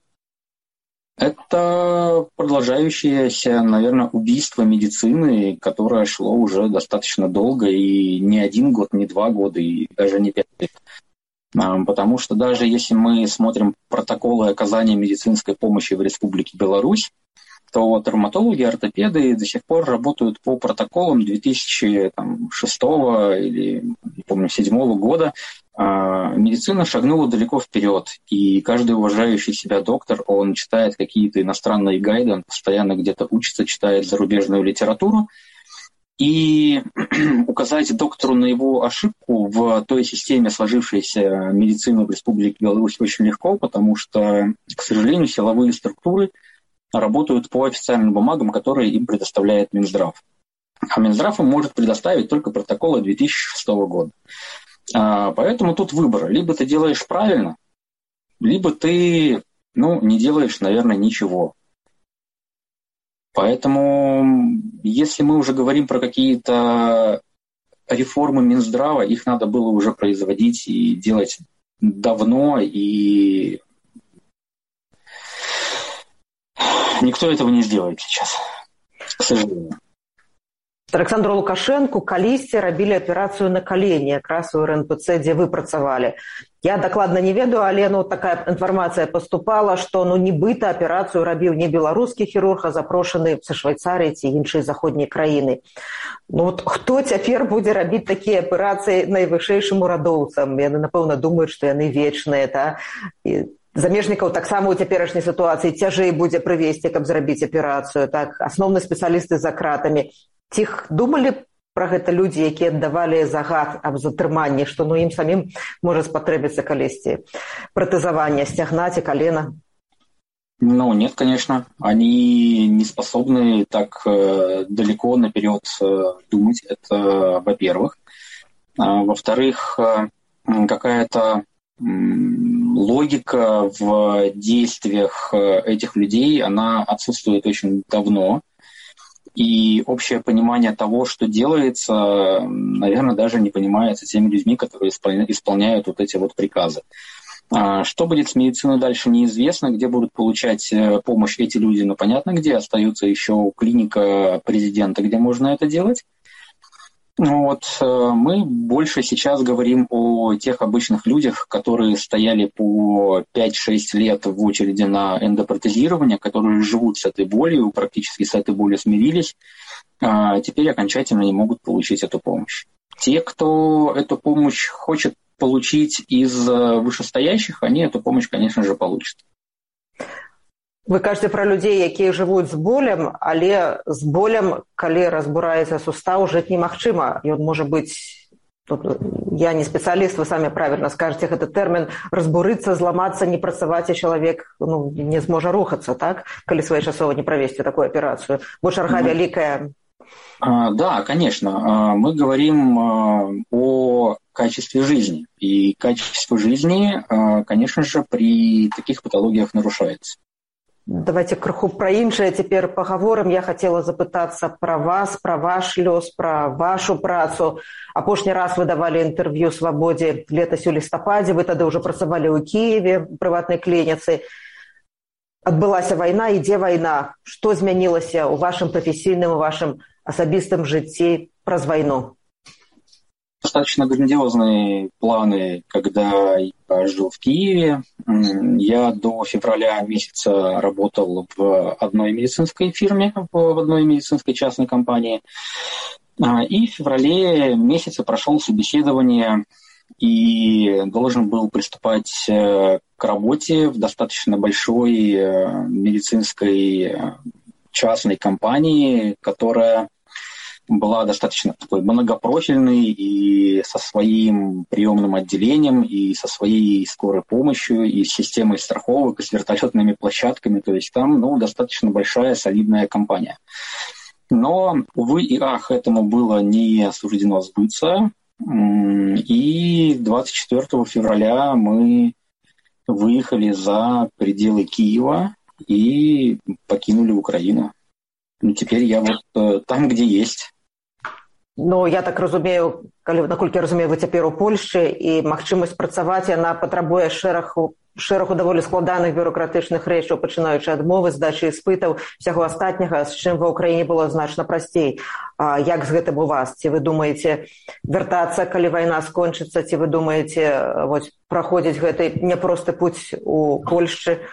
это продолжающееся, наверное, убийство медицины, которое шло уже достаточно долго, и не 1 год, не 2 года, и даже не 5 лет. Потому что даже если мы смотрим протоколы оказания медицинской помощи в Республике Беларусь, то травматологи и ортопеды до сих пор работают по протоколам 2006 или, не помню, 2007 года. Медицина шагнула далеко вперед, и каждый уважающий себя доктор, он читает какие-то иностранные гайды, он постоянно где-то учится, читает зарубежную литературу. И указать доктору на его ошибку в той системе сложившейся медицины в Республике Беларусь очень легко, потому что, к сожалению, силовые структуры работают по официальным бумагам, которые им предоставляет Минздрав. А Минздрав им может предоставить только протоколы 2006 года. Поэтому тут выбор. Либо ты делаешь правильно, либо ты не делаешь, наверное, ничего. Поэтому, если мы уже говорим про какие-то реформы Минздрава, их надо было уже производить и делать давно, и никто этого не сделает сейчас, к сожалению. Александру Лукашенку калісьці рабілі аперацыю на калені, якраз у РНПЦ, дзе вы працавалі. Я дакладна не ведаю, але такая інфармацыя паступала, што нібыта аперацыю рабіў не беларускі хірург, а запрошаны са Швайцарыі ці іншай заходняй краіны. Хто цяпер будзе рабіць такія аперацыі найвышэйшым урадоўцам? Яны, напэўна, думаюць, што яны вечныя, та? І замежнікаў таксама ў цяперашняй сітуацыі цяжэй будзе прывесці, каб зрабіць аперацыю. Так? Асноўны спецыялісты за кратамі. Ці думалі пра гэта людзі, якія аддавалі загад аб затрыманні, што ім самім можа спатрэбіцца калісьці пратэзаванне сцягна ці колена? Нет, конечно. Они не способны так далеко наперед думать. Это, во-первых. Во-вторых, какая-то логика в действиях этих людей, она отсутствует очень давно. И общее понимание того, что делается, наверное, даже не понимается теми людьми, которые исполняют эти приказы. Что будет с медициной дальше, неизвестно. Где будут получать помощь эти люди, понятно где. Остается еще клиника президента, где можно это делать. Мы больше сейчас говорим о тех обычных людях, которые стояли по 5-6 лет в очереди на эндопротезирование, которые живут с этой болью, практически с этой болью смирились, теперь окончательно не могут получить эту помощь. Те, кто эту помощь хочет получить из вышестоящих, они эту помощь, конечно же, получат. Вы кажаце пра людзей, якія жывуць з болем, але з болем, калі разбураецца сустаў, жыць немагчыма. Ён можа быць, я не спецыяліст, вы самі правільна скажаце гэты тэрмін, разбурыцца, зламацца, не працаваць, і чалавек не зможа рухацца, так? Калі своечасова не правесці такую аперацыю. Бо чарга вялікая. Да, конечно. Мы говорим о качестве жизни. И качество жизни, конечно же, при таких патологиях нарушается. Давайте крыху пра іншае цяпер пагаворым. Я хацела запытацца пра вас, пра ваш лёс, пра вашу працу. Апошні раз вы давалі інтэрв'ю «Свабодзе» летась у лістападзе. Вы тады ўжо працавалі ў Кіеве, у прыватнай клініцы. Адбылася вайна, ідзе вайна. Што змянілася ў вашым прафесійным, у вашым асабістым жыцці праз вайну? Достаточно грандиозные планы, когда я жил в Киеве. Я до февраля месяца работал в одной медицинской фирме, в одной медицинской частной компании. И в феврале месяце прошел собеседование и должен был приступать к работе в достаточно большой медицинской частной компании, которая была достаточно такой многопрофильной и со своим приемным отделением, и со своей скорой помощью, и с системой страховок, и с вертолетными площадками. То есть там достаточно большая, солидная компания. Но, увы и ах, этому было не суждено сбыться. И 24 февраля мы выехали за пределы Киева и покинули Украину. Теперь я там, где есть. Я так разумею, наколькі я разумею, вы цяпер у Польшчы, і магчымасць працаваць, яна патрабуе шэрагу даволі складаных бюрократычных рэчаў, пачынаючы ад мовы, здачы іспытаў, усяго астатняга, з чым ва ўкраіне было значна прасцей. Як з гэтым у вас? Ці вы думаеце вяртацца, калі вайна скончыцца, ці вы думаеце праходзіць гэты няпросты путь у Польшчы?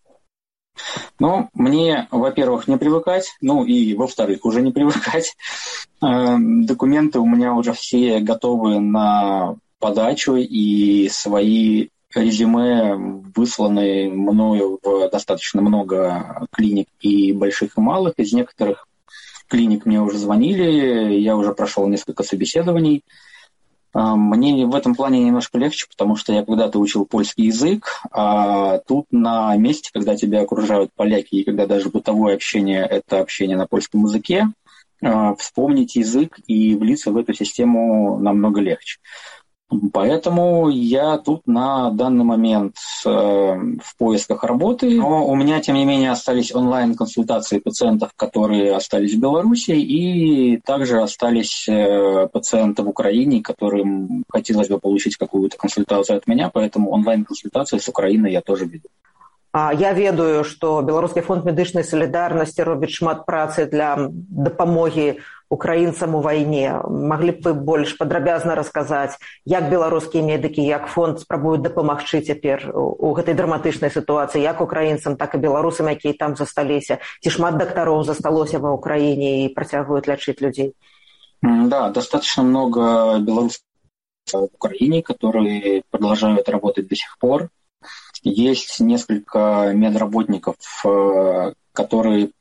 Мне, во-первых, не привыкать, и, во-вторых, уже не привыкать. Документы у меня уже все готовы на подачу, и свои резюме высланы мною в достаточно много клиник и больших, и малых. Из некоторых клиник мне уже звонили, я уже прошел несколько собеседований. Мне в этом плане немножко легче, потому что я когда-то учил польский язык, а тут на месте, когда тебя окружают поляки, и когда даже бытовое общение – это общение на польском языке, вспомнить язык и влиться в эту систему намного легче. Поэтому я тут на данный момент в поисках работы. Но у меня, тем не менее, остались онлайн-консультации пациентов, которые остались в Беларуси, и также остались пациенты в Украине, которым хотелось бы получить какую-то консультацию от меня, поэтому онлайн-консультации с Украины я тоже веду. Я ведаю, што Беларускі фонд медычнай салідарнасці робіць шмат працы для дапамогі украінцам у вайне. Маглі б вы больш падрабязна расказаць, як беларускія медыкі, як фонд спрабуюць дапамагчы цяпер у гэтай драматычнай сітуацыі, як украінцам, так і беларусам, якія там засталіся? Ці шмат дактароў засталося ва ўкраіне і працягваюць лячыць людзей? Да, достаточно много белорусов в Украине, которые продолжают работать до сих пор. Есть несколько медработников, которые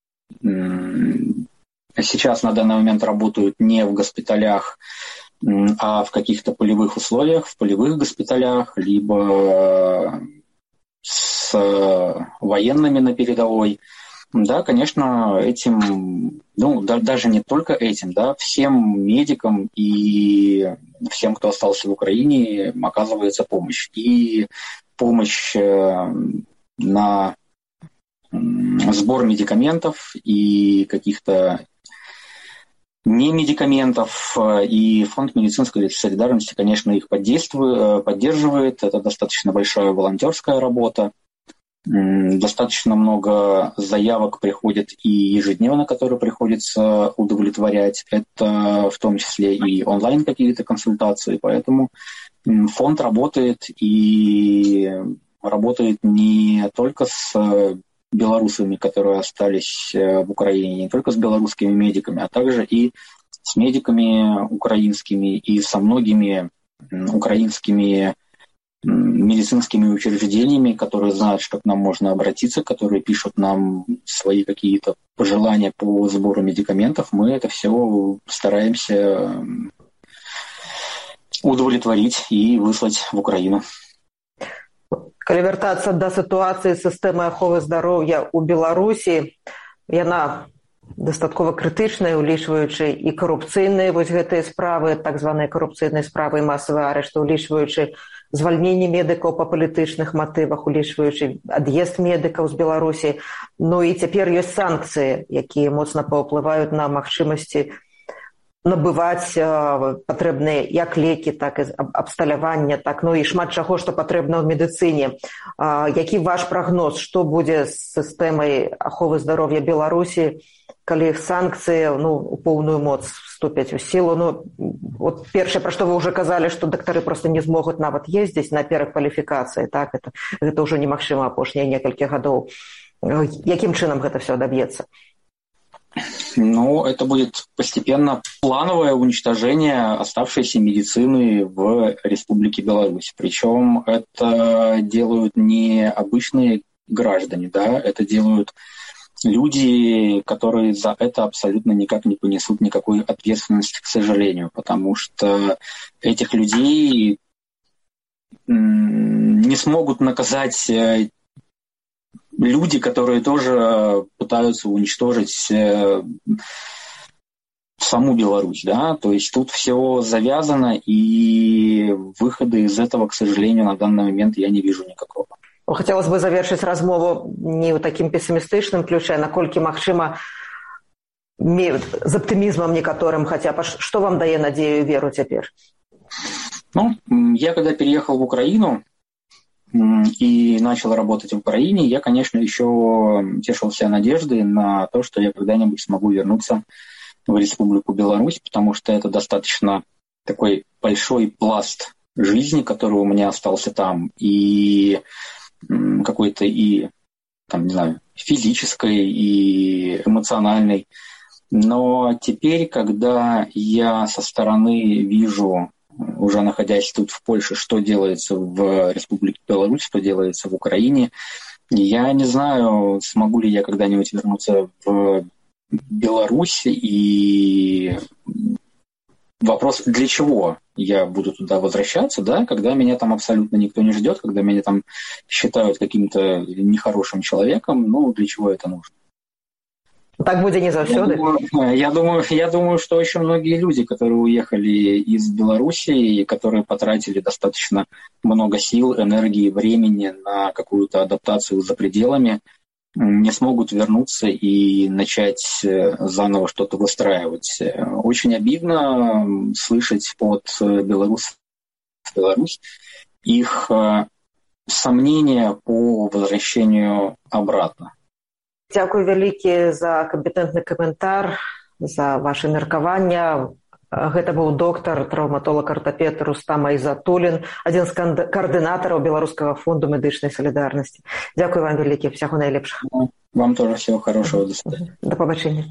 сейчас на данный момент работают не в госпиталях, а в каких-то полевых условиях, в полевых госпиталях, либо с военными на передовой. Да, конечно, этим, даже не только этим, да, всем медикам и всем, кто остался в Украине, оказывается помощь. И помощь на сбор медикаментов и каких-то не медикаментов, и фонд медицинской солидарности, конечно, их поддерживает. Это достаточно большая волонтерская работа. Достаточно много заявок приходит и ежедневно, которые приходится удовлетворять. Это в том числе и онлайн какие-то консультации. Поэтому фонд работает и работает не только с белорусами, которые остались в Украине, не только с белорусскими медиками, а также и с медиками украинскими и со многими украинскими медицинскими учреждениями, которые знают, что к нам можно обратиться, которые пишут нам свои какие-то пожелания по сбору медикаментов. Мы это все стараемся удовлетворить и выслать в Украину. Калі вяртацца да сітуацыі сістэмы аховы здароўя ў Беларусі, яна дастаткова крытычная, улічваючы і карупцыйныя вось гэтыя справы, так званыя карупцыйныя справы і масавыя арышты, улічваючы звальненне медыкаў па палітычных матывах, улічваючы ад'езд медыкаў з Беларусі. Ну і цяпер ёсць санкцыі, якія моцна паўплываюць на магчымасці набываць патрэбныя як лекі, так і абсталяванне, так, і шмат чаго, што патрэбна ў медыцыне. Які ваш прагноз, што будзе з сістэмай аховы здароўя Беларусі, калі санкцыі у поўную моц вступяць у сілу? Вот першае, пра што вы ўжо казалі, што дактары проста не змогуць нават ездзіць на перакваліфікацыі, так, гэта ўжо немагчыма апошнія некалькі гадоў. Якім чынам гэта все адаб'ецца? Это будет постепенно плановое уничтожение оставшейся медицины в Республике Беларусь. Причем это делают не обычные граждане, да, это делают люди, которые за это абсолютно никак не понесут никакой ответственности, к сожалению, потому что этих людей не смогут наказать люди, которые тоже пытаются уничтожить саму Беларусь, да, то есть тут все завязано, и выхода из этого, к сожалению, на данный момент я не вижу никакого. Хотелось бы завершыць размову не ў такім песімістычным ключе, наколькі магчыма з аптымізмам некаторым хаця б. Што вам дае надзею і веру цяпер? Я когда переехал в Украину и начал работать в Украине, я, конечно, еще тешился надеждой на то, что я когда-нибудь смогу вернуться в Республику Беларусь, потому что это достаточно такой большой пласт жизни, который у меня остался там, и какой-то и, там, не знаю, физической и эмоциональной. Но теперь, когда я со стороны вижу, уже находясь тут в Польше, что делается в Республике Беларусь, что делается в Украине, я не знаю, смогу ли я когда-нибудь вернуться в Беларусь, и вопрос, для чего я буду туда возвращаться, да, когда меня там абсолютно никто не ждет, когда меня там считают каким-то нехорошим человеком, для чего это нужно? Так будет не заўсёды? Я думаю, что очень многие люди, которые уехали из Беларуси и которые потратили достаточно много сил, энергии, времени на какую-то адаптацию за пределами, не смогут вернуться и начать заново что-то выстраивать. Очень обидно слышать от белорусов в Беларусь их сомнения по возвращению обратно. Дзякуй вялікі за кампетэнтны каментар, за ваше меркаванне. Гэта быў доктар, траўматолаг-артапед Рустам Айзатуллін, адзін з каардынатараў Беларускага фонду медычнай салідарнасці. Дзякуй вам вялікі, всяго найлепшага. Вам тоже всего хорошего. До свидания. До побачення.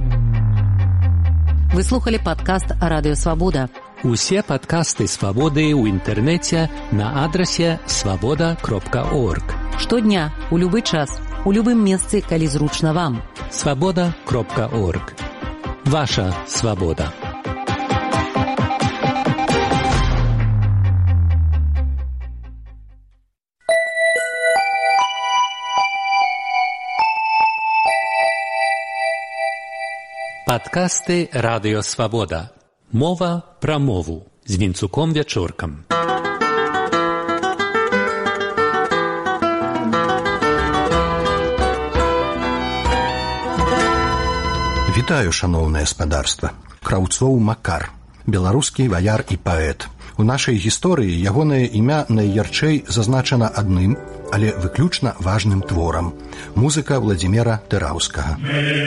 Вы слухали падкаст «Радыё Свабода». Усе падкасты «Свабоды» ў інтэрнэце на адрасе свабода.орг. Штодня, у любы час, у любым месцы, калі зручна вам. свабода.орг. Ваша свабода. Падкасты «Радыё Свабода». Мова пра мову з Вінцуком Вячоркам. Вітаю, шаноўнае спадарства. Краўцоў Макар, беларускі ваяр і паэт. У нашай гісторыі ягонае імя найярчэй зазначана адным, але выключна важным творам. Музыка Владзіміра Тэраўскага.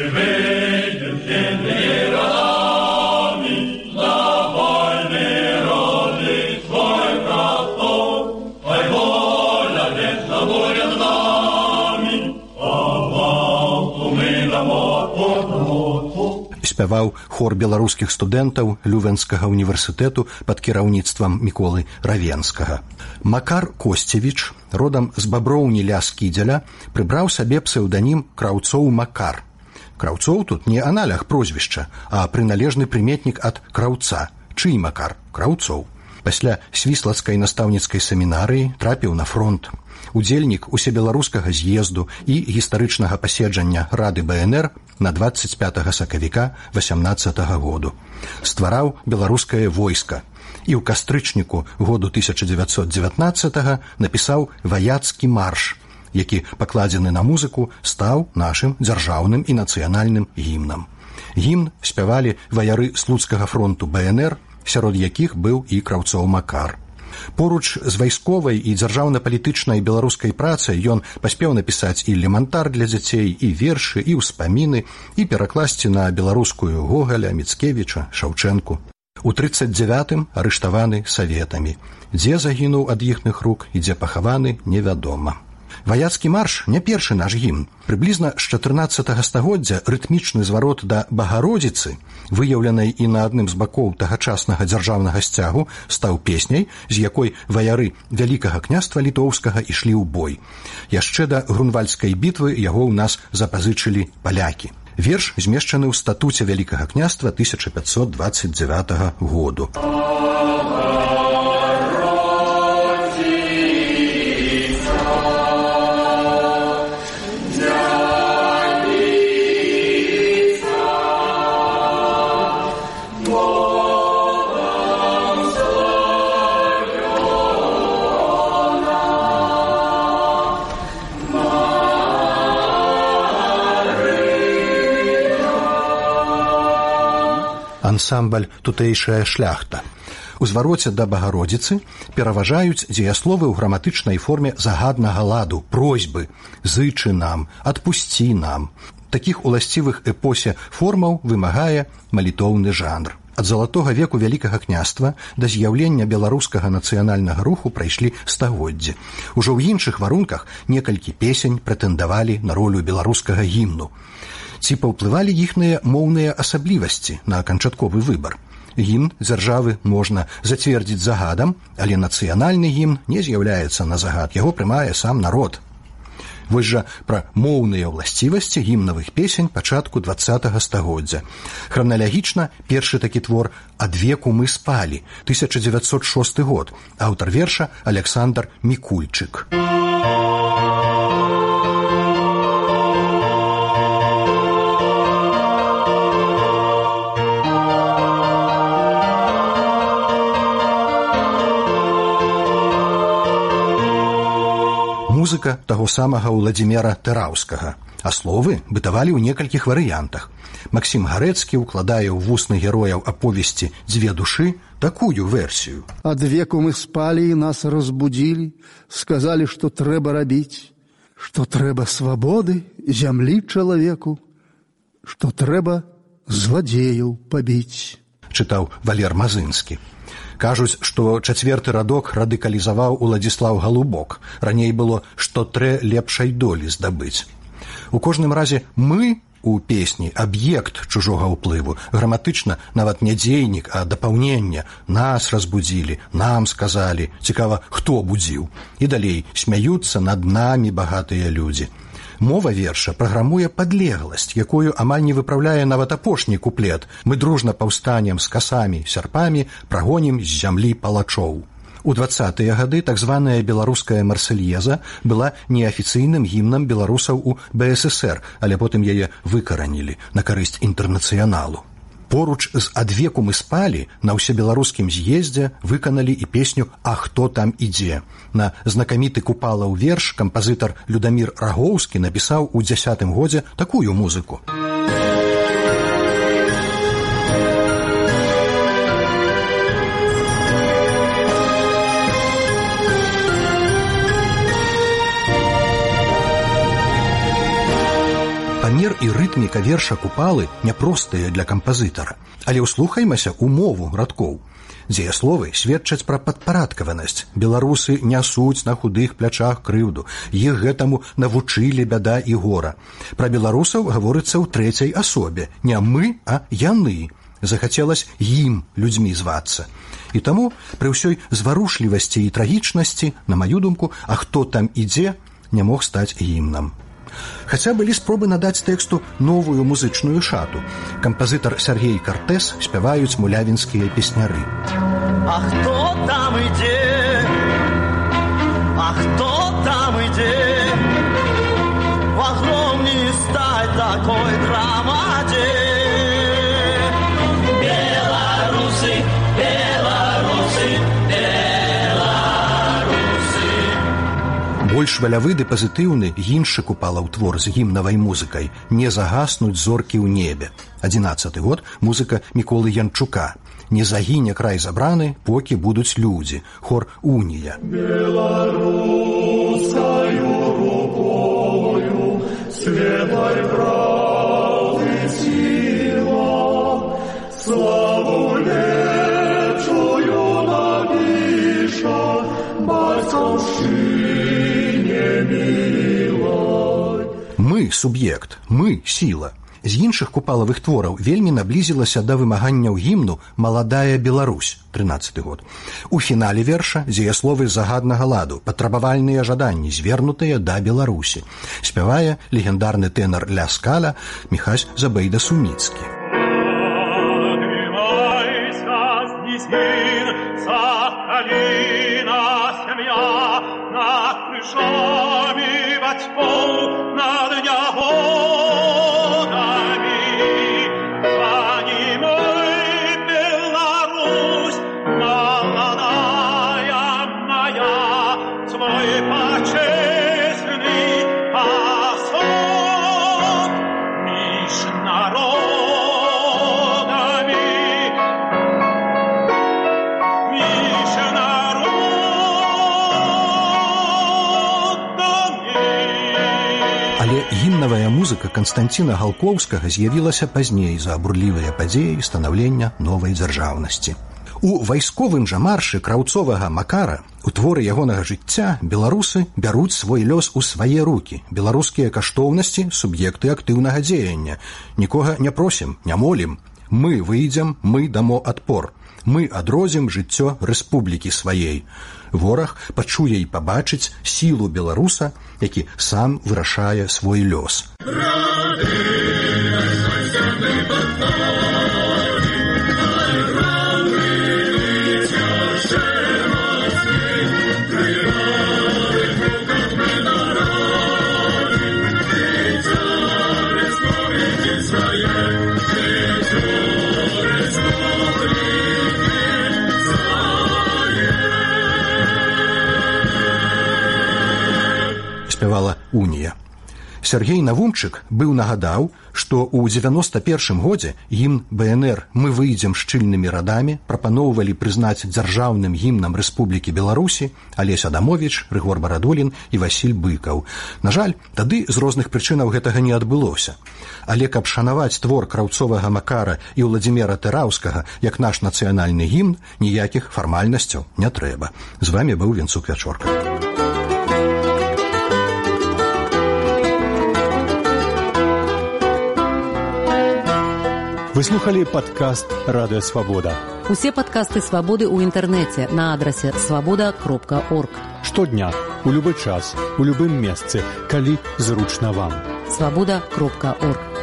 Спяваў хор беларускіх студэнтаў Лювенскага універсітэту пад кіраўніцтвам Міколы Равенскага. Макар Косцевіч, родам з Баброўні ля Скідзеля, прыбраў сабе псеўданім Краўцоў Макар. Краўцоў тут не аналаг прозвішча, а прыналежны прыметнік ад краўца. Чый Макар? Краўцоў. Пасля свіслацкай настаўніцкай семінарыі трапіў на фронт. Удзельнік усебеларускага з'езду і гістарычнага паседжання Рады БНР на 25 сакавіка 18 году. Ствараў беларускае войска і ў кастрычніку году 1919 напісаў «Ваяцкі марш», які, пакладзены на музыку, стаў нашым дзяржаўным і нацыянальным гімнам. Гімн спявалі ваяры слуцкага фронту БНР, сярод якіх быў і Краўцоў Макар. Поруч з вайсковай і дзяржаўна-палітычнай беларускай працай ён паспеў напісаць і элемантар для дзяцей, і вершы, і ўспаміны, і перакласці на беларускую Гогаля, Міцкевіча, Шаўчэнку. У 39-м арыштаваны саветамі. Дзе загінуў ад іхных рук і дзе пахаваны, невядома. Ваяцкі марш не першы наш гімн. Прыблізна з 14 стагоддзя рытмічны зварот да Багародзіцы, выяўленай і на адным з бакоў тагачаснага дзяржаўнага сцягу, стаў песняй, з якой ваяры Вялікага княства літоўскага ішлі ў бой. Яшчэ да Грунвальдскай бітвы яго ў нас запазычылі палякі. Верш змешчаны ў статуце Вялікага княства 1529 году. Ансамбль «Тутэйшая шляхта». У звароце да Багародзіцы пераважаюць дзеясловы ў граматычнай форме загаднага ладу, просьбы, зычы нам, адпусці нам. Такіх уласцівых эпосе формаў вымагае малітоўны жанр. Ад залатога веку Вялікага княства да з'яўлення беларускага нацыянальнага руху прайшлі стагоддзі. Ужо ў іншых варунках некалькі песень прэтэндавалі на ролю беларускага гімну. Ці паўплывалі іхныя моўныя асаблівасці на канчатковы выбар. Гімн дзяржавы можна зацвердзіць загадам, але нацыянальны гімн не з'яўляецца на загад, яго прымае сам народ. Вось жа пра моўныя ўласцівасці гімнавых песень пачатку 20-го стагоддзя. Храналагічна першы такі твор «Ад веку мы спалі», 1906 год, аўтар верша Александр Мікульчык. музыка таго самага Уладзіміра Тэраўскага, а словы бытавалі ў некалькіх варыянтах. Максім Гарэцкі укладае ў вусны герояў аповесці «Дзве душы» такую версію. Ад веку мы спалі і нас разбудзілі, сказалі, што трэба рабіць, што трэба свабоды зямлі чалавеку, што трэба зладзеяў пабіць. Чытаў Валер Мазынскі. Кажуць, што чацвёрты радок радыкалізаваў Уладзіслаў Галубок. Раней было, што трэ лепшай долі здабыць. У кожным разе «мы» у песні аб'ект чужога ўплыву, граматычна нават не дзейнік, а дапаўненне. Нас разбудзілі, нам сказалі, цікава, хто будзіў. І далей смяюцца над намі багатыя людзі. Мова верша праграмуе падлегласць, якую амаль не выпраўляе нават апошні куплет. Мы дружна паўстанем з касамі, сярпамі, прагонім з зямлі палачоў. У 20-тыя гады так званая беларуская марсельеза была неафіцыйным гімнам беларусаў у БССР, але потым яе выкаранілі на карысць інтэрнацыяналу. Поруч з «Адвеку мы спалі» на ўсебеларускім з'ездзе выканалі і песню «А хто там ідзе». На знакаміты купалаў верш кампазітар Людамір Рагоўскі напісаў у 10-тым годзе такую музыку. Памер і рытміка верша «Купалы» няпростыя для кампазітара, але ўслухаймася ў мову радкоў. Дзеясловы сведчаць пра падпарадкаванасць. Беларусы нясуць на худых плячах крыўду. Іх гэтаму навучылі бяда і гора. Пра беларусаў гаворыцца ў трэцяй асобе. Не мы, а яны. Захацелася ім людзьмі звацца. І таму пры ўсёй зварушлівасці і трагічнасці, на маю думку, «А хто там ідзе» не мог стаць гімнам. Хаця былі спробы надаць тэксту новую музычную шату. Кампазітар Сергей Картэс спяваюць мулявінскія песняры. А хто там ідзе? А хто там ідзе? В огромній стай такой громаде. Беларусы, беларусы, Больш валявы ды пазітыўны іншы купалаў твор з гімнавай музыкай «Не загаснуць зоркі ў небе». 11-й год, музыка Міколы Янчука. «Не загіне край забраны, покі будуць людзі». Хор «Унія». Беларускаю рукою светлой пролетела, славу лепшую напіша батькаўшчына. Мы – суб'ект, мы – сіла. З іншых купалавых твораў вельмі наблізілася да вымаганняў гімну «Маладая Беларусь» 13-й год. У фінале верша дзеясловы загаднага ладу, патрабавальныя жаданні, звернутыя да Беларусі. Спявае легендарны тэнар Ля Скаля Міхась Забейда-Суміцкі. Гімнавая музыка Канстанціна Галкоўскага з'явілася пазней за бурлівыя падзеі станаўлення новай дзяржаўнасці. У вайсковым жа маршы краўцовага Макара, у творы ягонага жыцця, беларусы бяруць свой лёс у свае рукі. Беларускія каштоўнасці – суб'екты актыўнага дзеяння. Нікога не просім, не молім. Мы выйдзем, мы дамо адпор. Мы адрозім жыццё рэспублікі сваей. Вораг пачуе і пабачыць сілу беларуса, які сам вырашае свой лёс. унія. Сергей Навумчык быў нагадаў, што ў 91 годзе гімн БНР «Мы выйдзем шчыльнымі радамі» прапаноўвалі прызнаць дзяржаўным гімнам Рэспублікі Беларусі Алесь Адамовіч, Рыгор Барадулін і Васіль Быкаў. На жаль, тады з розных прычынаў гэтага не адбылося. Але каб шанаваць твор Краўцовага Макара і Владзіміра Тэраўскага як наш нацыянальны гімн, ніякіх фармальнасцяў не трэба. З вамі быў Венцук Вячорка. Вы слухали падкаст «Радыё Свабода». Усе падкасты «Свабоды» ў інтэрнэце на адрасе свабода.орг. Штодня, у любы час, у любым месцы, калі зручна вам. Свабода.орг.